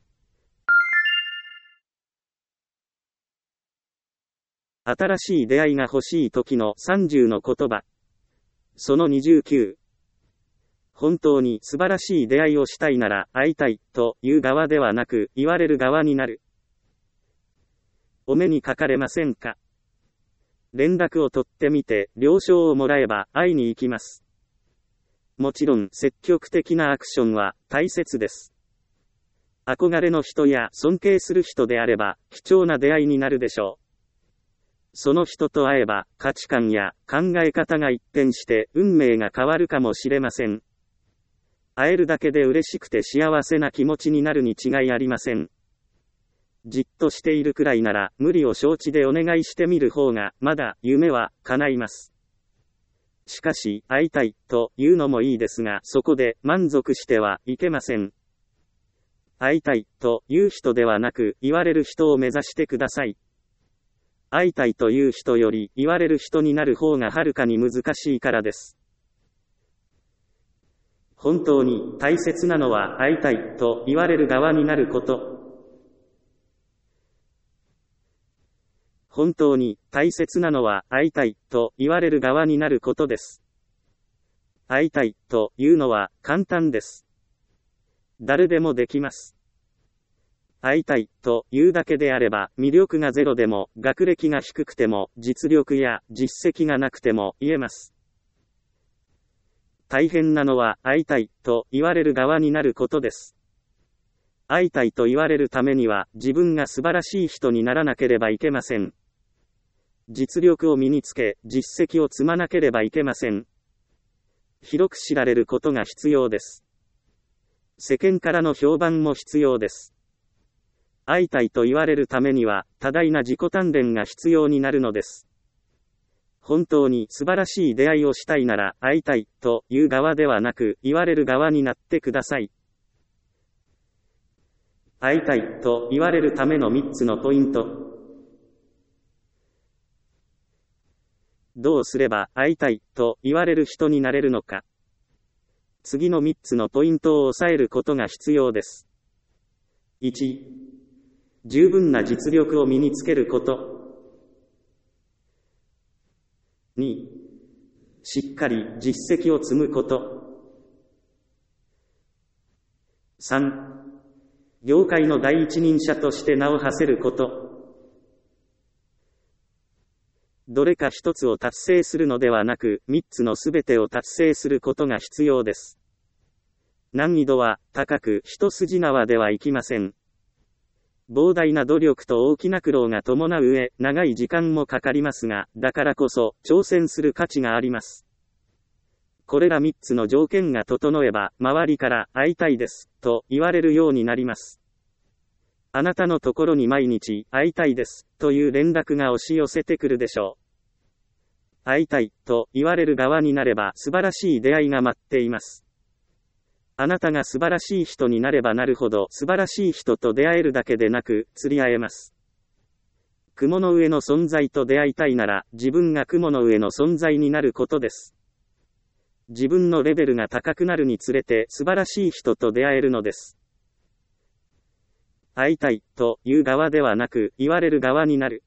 新しい出会いが欲しい時の30の言葉。その29。本当に素晴らしい出会いをしたいなら会いたいという側ではなく言われる側になる。お目にかかれませんか？連絡を取ってみて了承をもらえば会いに行きます。もちろん積極的なアクションは大切です。憧れの人や尊敬する人であれば貴重な出会いになるでしょう。その人と会えば価値観や考え方が一変して運命が変わるかもしれません。会えるだけで嬉しくて幸せな気持ちになるに違いありません。じっとしているくらいなら無理を承知でお願いしてみる方がまだ夢は叶います。しかし会いたいというのもいいですがそこで満足してはいけません。会いたいという人ではなく言われる人を目指してください。会いたいという人より言われる人になる方がはるかに難しいからです。本当に大切なのは会いたいと言われる側になること。本当に大切なのは会いたいと言われる側になることです。会いたいというのは簡単です。誰でもできます。会いたいというだけであれば魅力がゼロでも学歴が低くても実力や実績がなくても言えます。大変なのは会いたいと言われる側になることです。会いたいと言われるためには自分が素晴らしい人にならなければいけません。実力を身につけ実績を積まなければいけません。広く知られることが必要です。世間からの評判も必要です。会いたいと言われるためには多大な自己鍛錬が必要になるのです。本当に素晴らしい出会いをしたいなら会いたいという側ではなく言われる側になってください。会いたいと言われるための3つのポイント。どうすれば会いたいと言われる人になれるのか。次の3つのポイントを押さえることが必要です。1、十分な実力を身につけること。2、しっかり実績を積むこと。3、業界の第一人者として名を馳せること。どれか一つを達成するのではなく、3つのすべてを達成することが必要です。難易度は高く一筋縄ではいきません。膨大な努力と大きな苦労が伴う上、長い時間もかかりますが、だからこそ挑戦する価値があります。 これら3つの条件が整えば、周りから会いたいです、と言われるようになります。あなたのところに毎日会いたいです、という連絡が押し寄せてくるでしょう。会いたい、と言われる側になれば素晴らしい出会いが待っています。あなたが素晴らしい人になればなるほど素晴らしい人と出会えるだけでなく、釣り合えます。雲の上の存在と出会いたいなら、自分が雲の上の存在になることです。自分のレベルが高くなるにつれて素晴らしい人と出会えるのです。会いたい、という側ではなく、言われる側になる。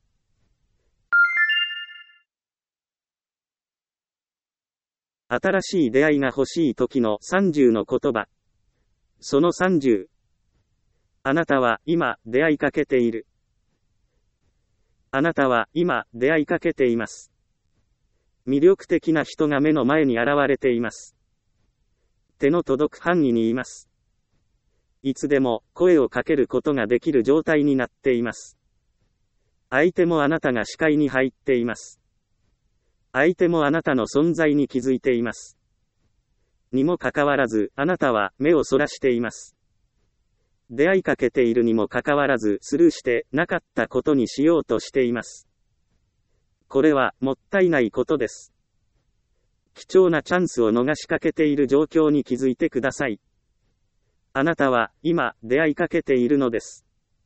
新しい出会いが欲しい時の30の言葉。その30。あなたは今出会いかけている。あなたは今出会いかけています。魅力的な人が目の前に現れています。手の届く範囲にいます。いつでも声をかけることができる状態になっています。相手もあなたが視界に入っています。相手もあなたの存在に気づいています。にもかかわらず、あなたは目をそらしています。出会いかけているにもかかわらず、スルーしてなかったことにしようとしています。これはもったいないことです。貴重なチャンスを逃しかけている状況に気づいてください。あなたは今出会いかけているのです。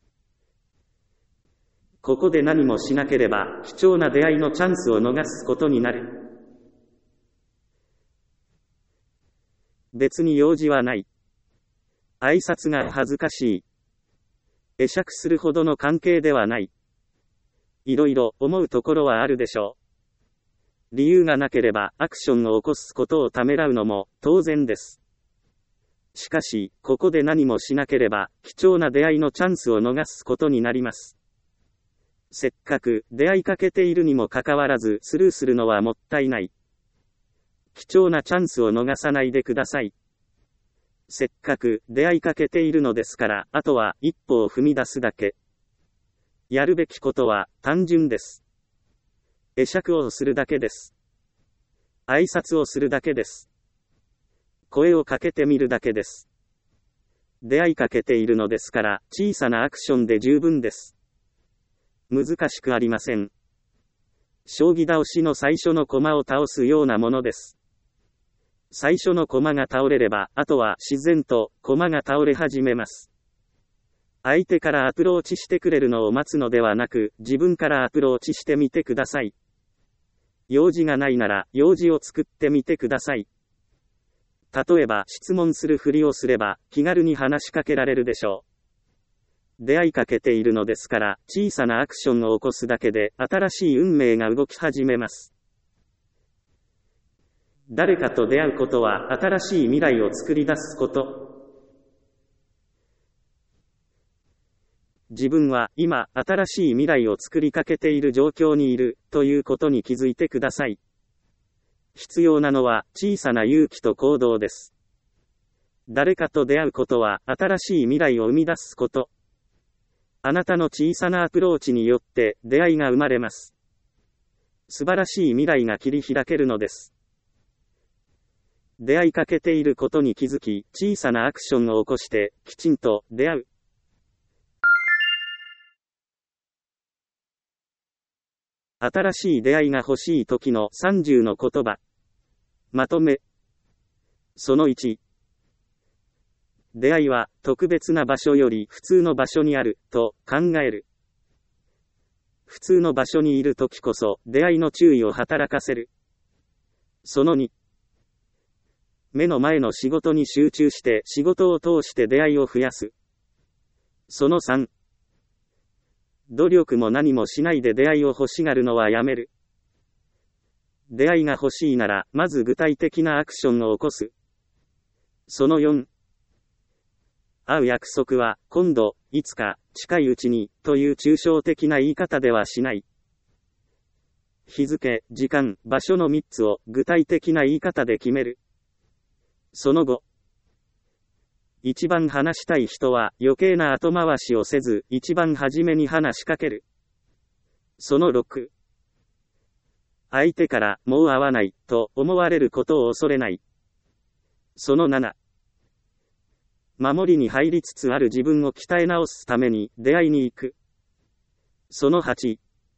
ここで何もしなければ貴重な出会いのチャンスを逃すことになる。別に用事はない。挨拶が恥ずかしい。会釈するほどの関係ではない。いろいろ思うところはあるでしょう。理由がなければアクションを起こすことをためらうのも当然です。しかし、ここで何もしなければ貴重な出会いのチャンスを逃すことになります。せっかく出会いかけているにもかかわらずスルーするのはもったいない。貴重なチャンスを逃さないでください。せっかく出会いかけているのですから、あとは一歩を踏み出すだけ。やるべきことは単純です。会釈をするだけです。挨拶をするだけです。声をかけてみるだけです。出会いかけているのですから、小さなアクションで十分です。難しくありません。将棋倒しの最初の駒を倒すようなものです。最初の駒が倒れれば、あとは自然と駒が倒れ始めます。相手からアプローチしてくれるのを待つのではなく、自分からアプローチしてみてください。用事がないなら、用事を作ってみてください。例えば、質問するふりをすれば、気軽に話しかけられるでしょう。出会いかけているのですから、小さなアクションを起こすだけで、新しい運命が動き始めます。誰かと出会うことは、新しい未来を作り出すこと。自分は今、新しい未来を作りかけている状況にいる、ということに気づいてください。必要なのは、小さな勇気と行動です。誰かと出会うことは、新しい未来を生み出すこと。あなたの小さなアプローチによって、出会いが生まれます。素晴らしい未来が切り開けるのです。出会いかけていることに気づき、小さなアクションを起こして、きちんと出会う。新しい出会いが欲しい時の30の言葉。まとめ。その1。出会いは特別な場所より普通の場所にあると考える。普通の場所にいる時こそ出会いの注意を働かせる。その2。目の前の仕事に集中して仕事を通して出会いを増やす。その3。努力も何もしないで出会いを欲しがるのはやめる。出会いが欲しいなら、まず具体的なアクションを起こす。その4。会う約束は、今度、いつか、近いうちに、という抽象的な言い方ではしない。日付、時間、場所の3つを具体的な言い方で決める。その後。一番話したい人は余計な後回しをせず、一番初めに話しかける。その6。 相手からもう会わないと思われることを恐れない。その7、守りに入りつつある自分を鍛え直すために出会いに行く。その8、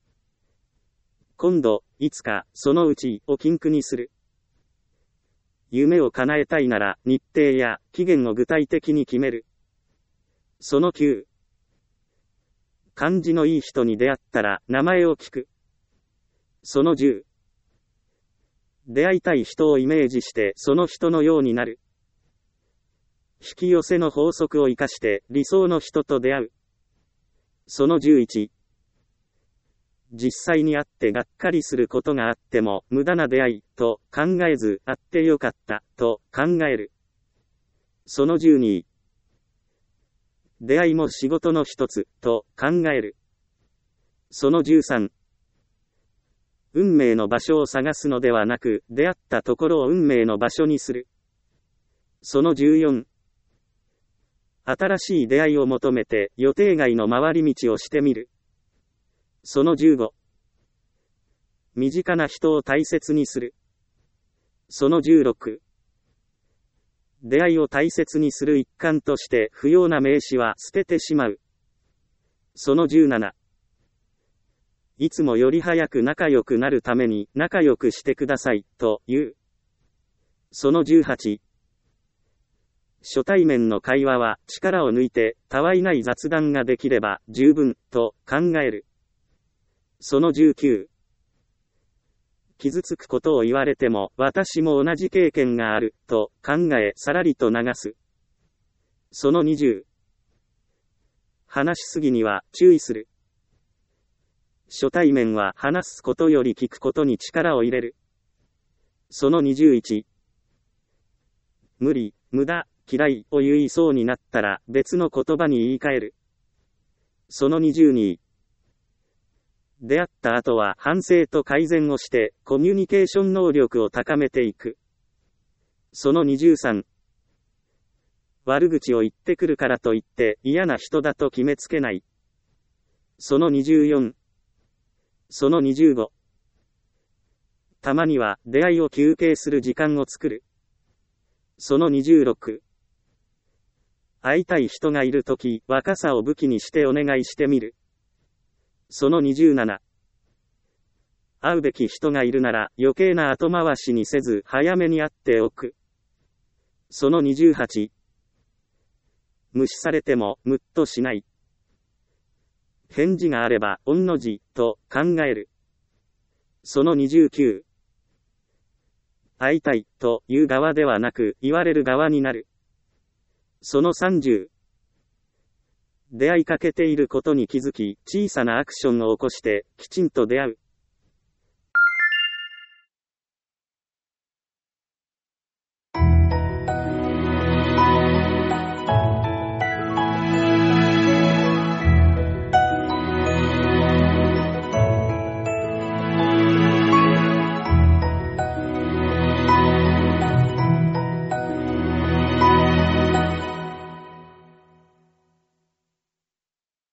今度、いつか、そのうちを禁句にする。夢を叶えたいなら日程や期限を具体的に決める。その9、感じのいい人に出会ったら名前を聞く。その10、出会いたい人をイメージしてその人のようになる。引き寄せの法則を生かして理想の人と出会う。その11、実際に会ってがっかりすることがあっても無駄な出会いと考えず会ってよかったと考える。その12、出会いも仕事の一つと考える。その13、運命の場所を探すのではなく出会ったところを運命の場所にする。その14、新しい出会いを求めて予定外の回り道をしてみる。その15、身近な人を大切にする。その16、出会いを大切にする一環として不要な名詞は捨ててしまう。その17、いつもより早く仲良くなるために仲良くしてくださいと言う。その18、初対面の会話は力を抜いてたわいない雑談ができれば十分と考える。その19、傷つくことを言われても私も同じ経験があると考えさらりと流す。その20、話しすぎには注意する。初対面は話すことより聞くことに力を入れる。その21、無理、無駄、嫌いを言いそうになったら別の言葉に言い換える。その22、出会った後は反省と改善をしてコミュニケーション能力を高めていく。その23、悪口を言ってくるからといって嫌な人だと決めつけない。その24、その25、たまには出会いを休憩する時間を作る。その26、会いたい人がいるとき、若さを武器にしてお願いしてみる。その27、会うべき人がいるなら余計な後回しにせず早めに会っておく。その28、無視されてもムッとしない。返事があれば御の字と考える。その29、会いたいという側ではなく言われる側になる。その30、出会いかけていることに気づき小さなアクションを起こしてきちんと出会う。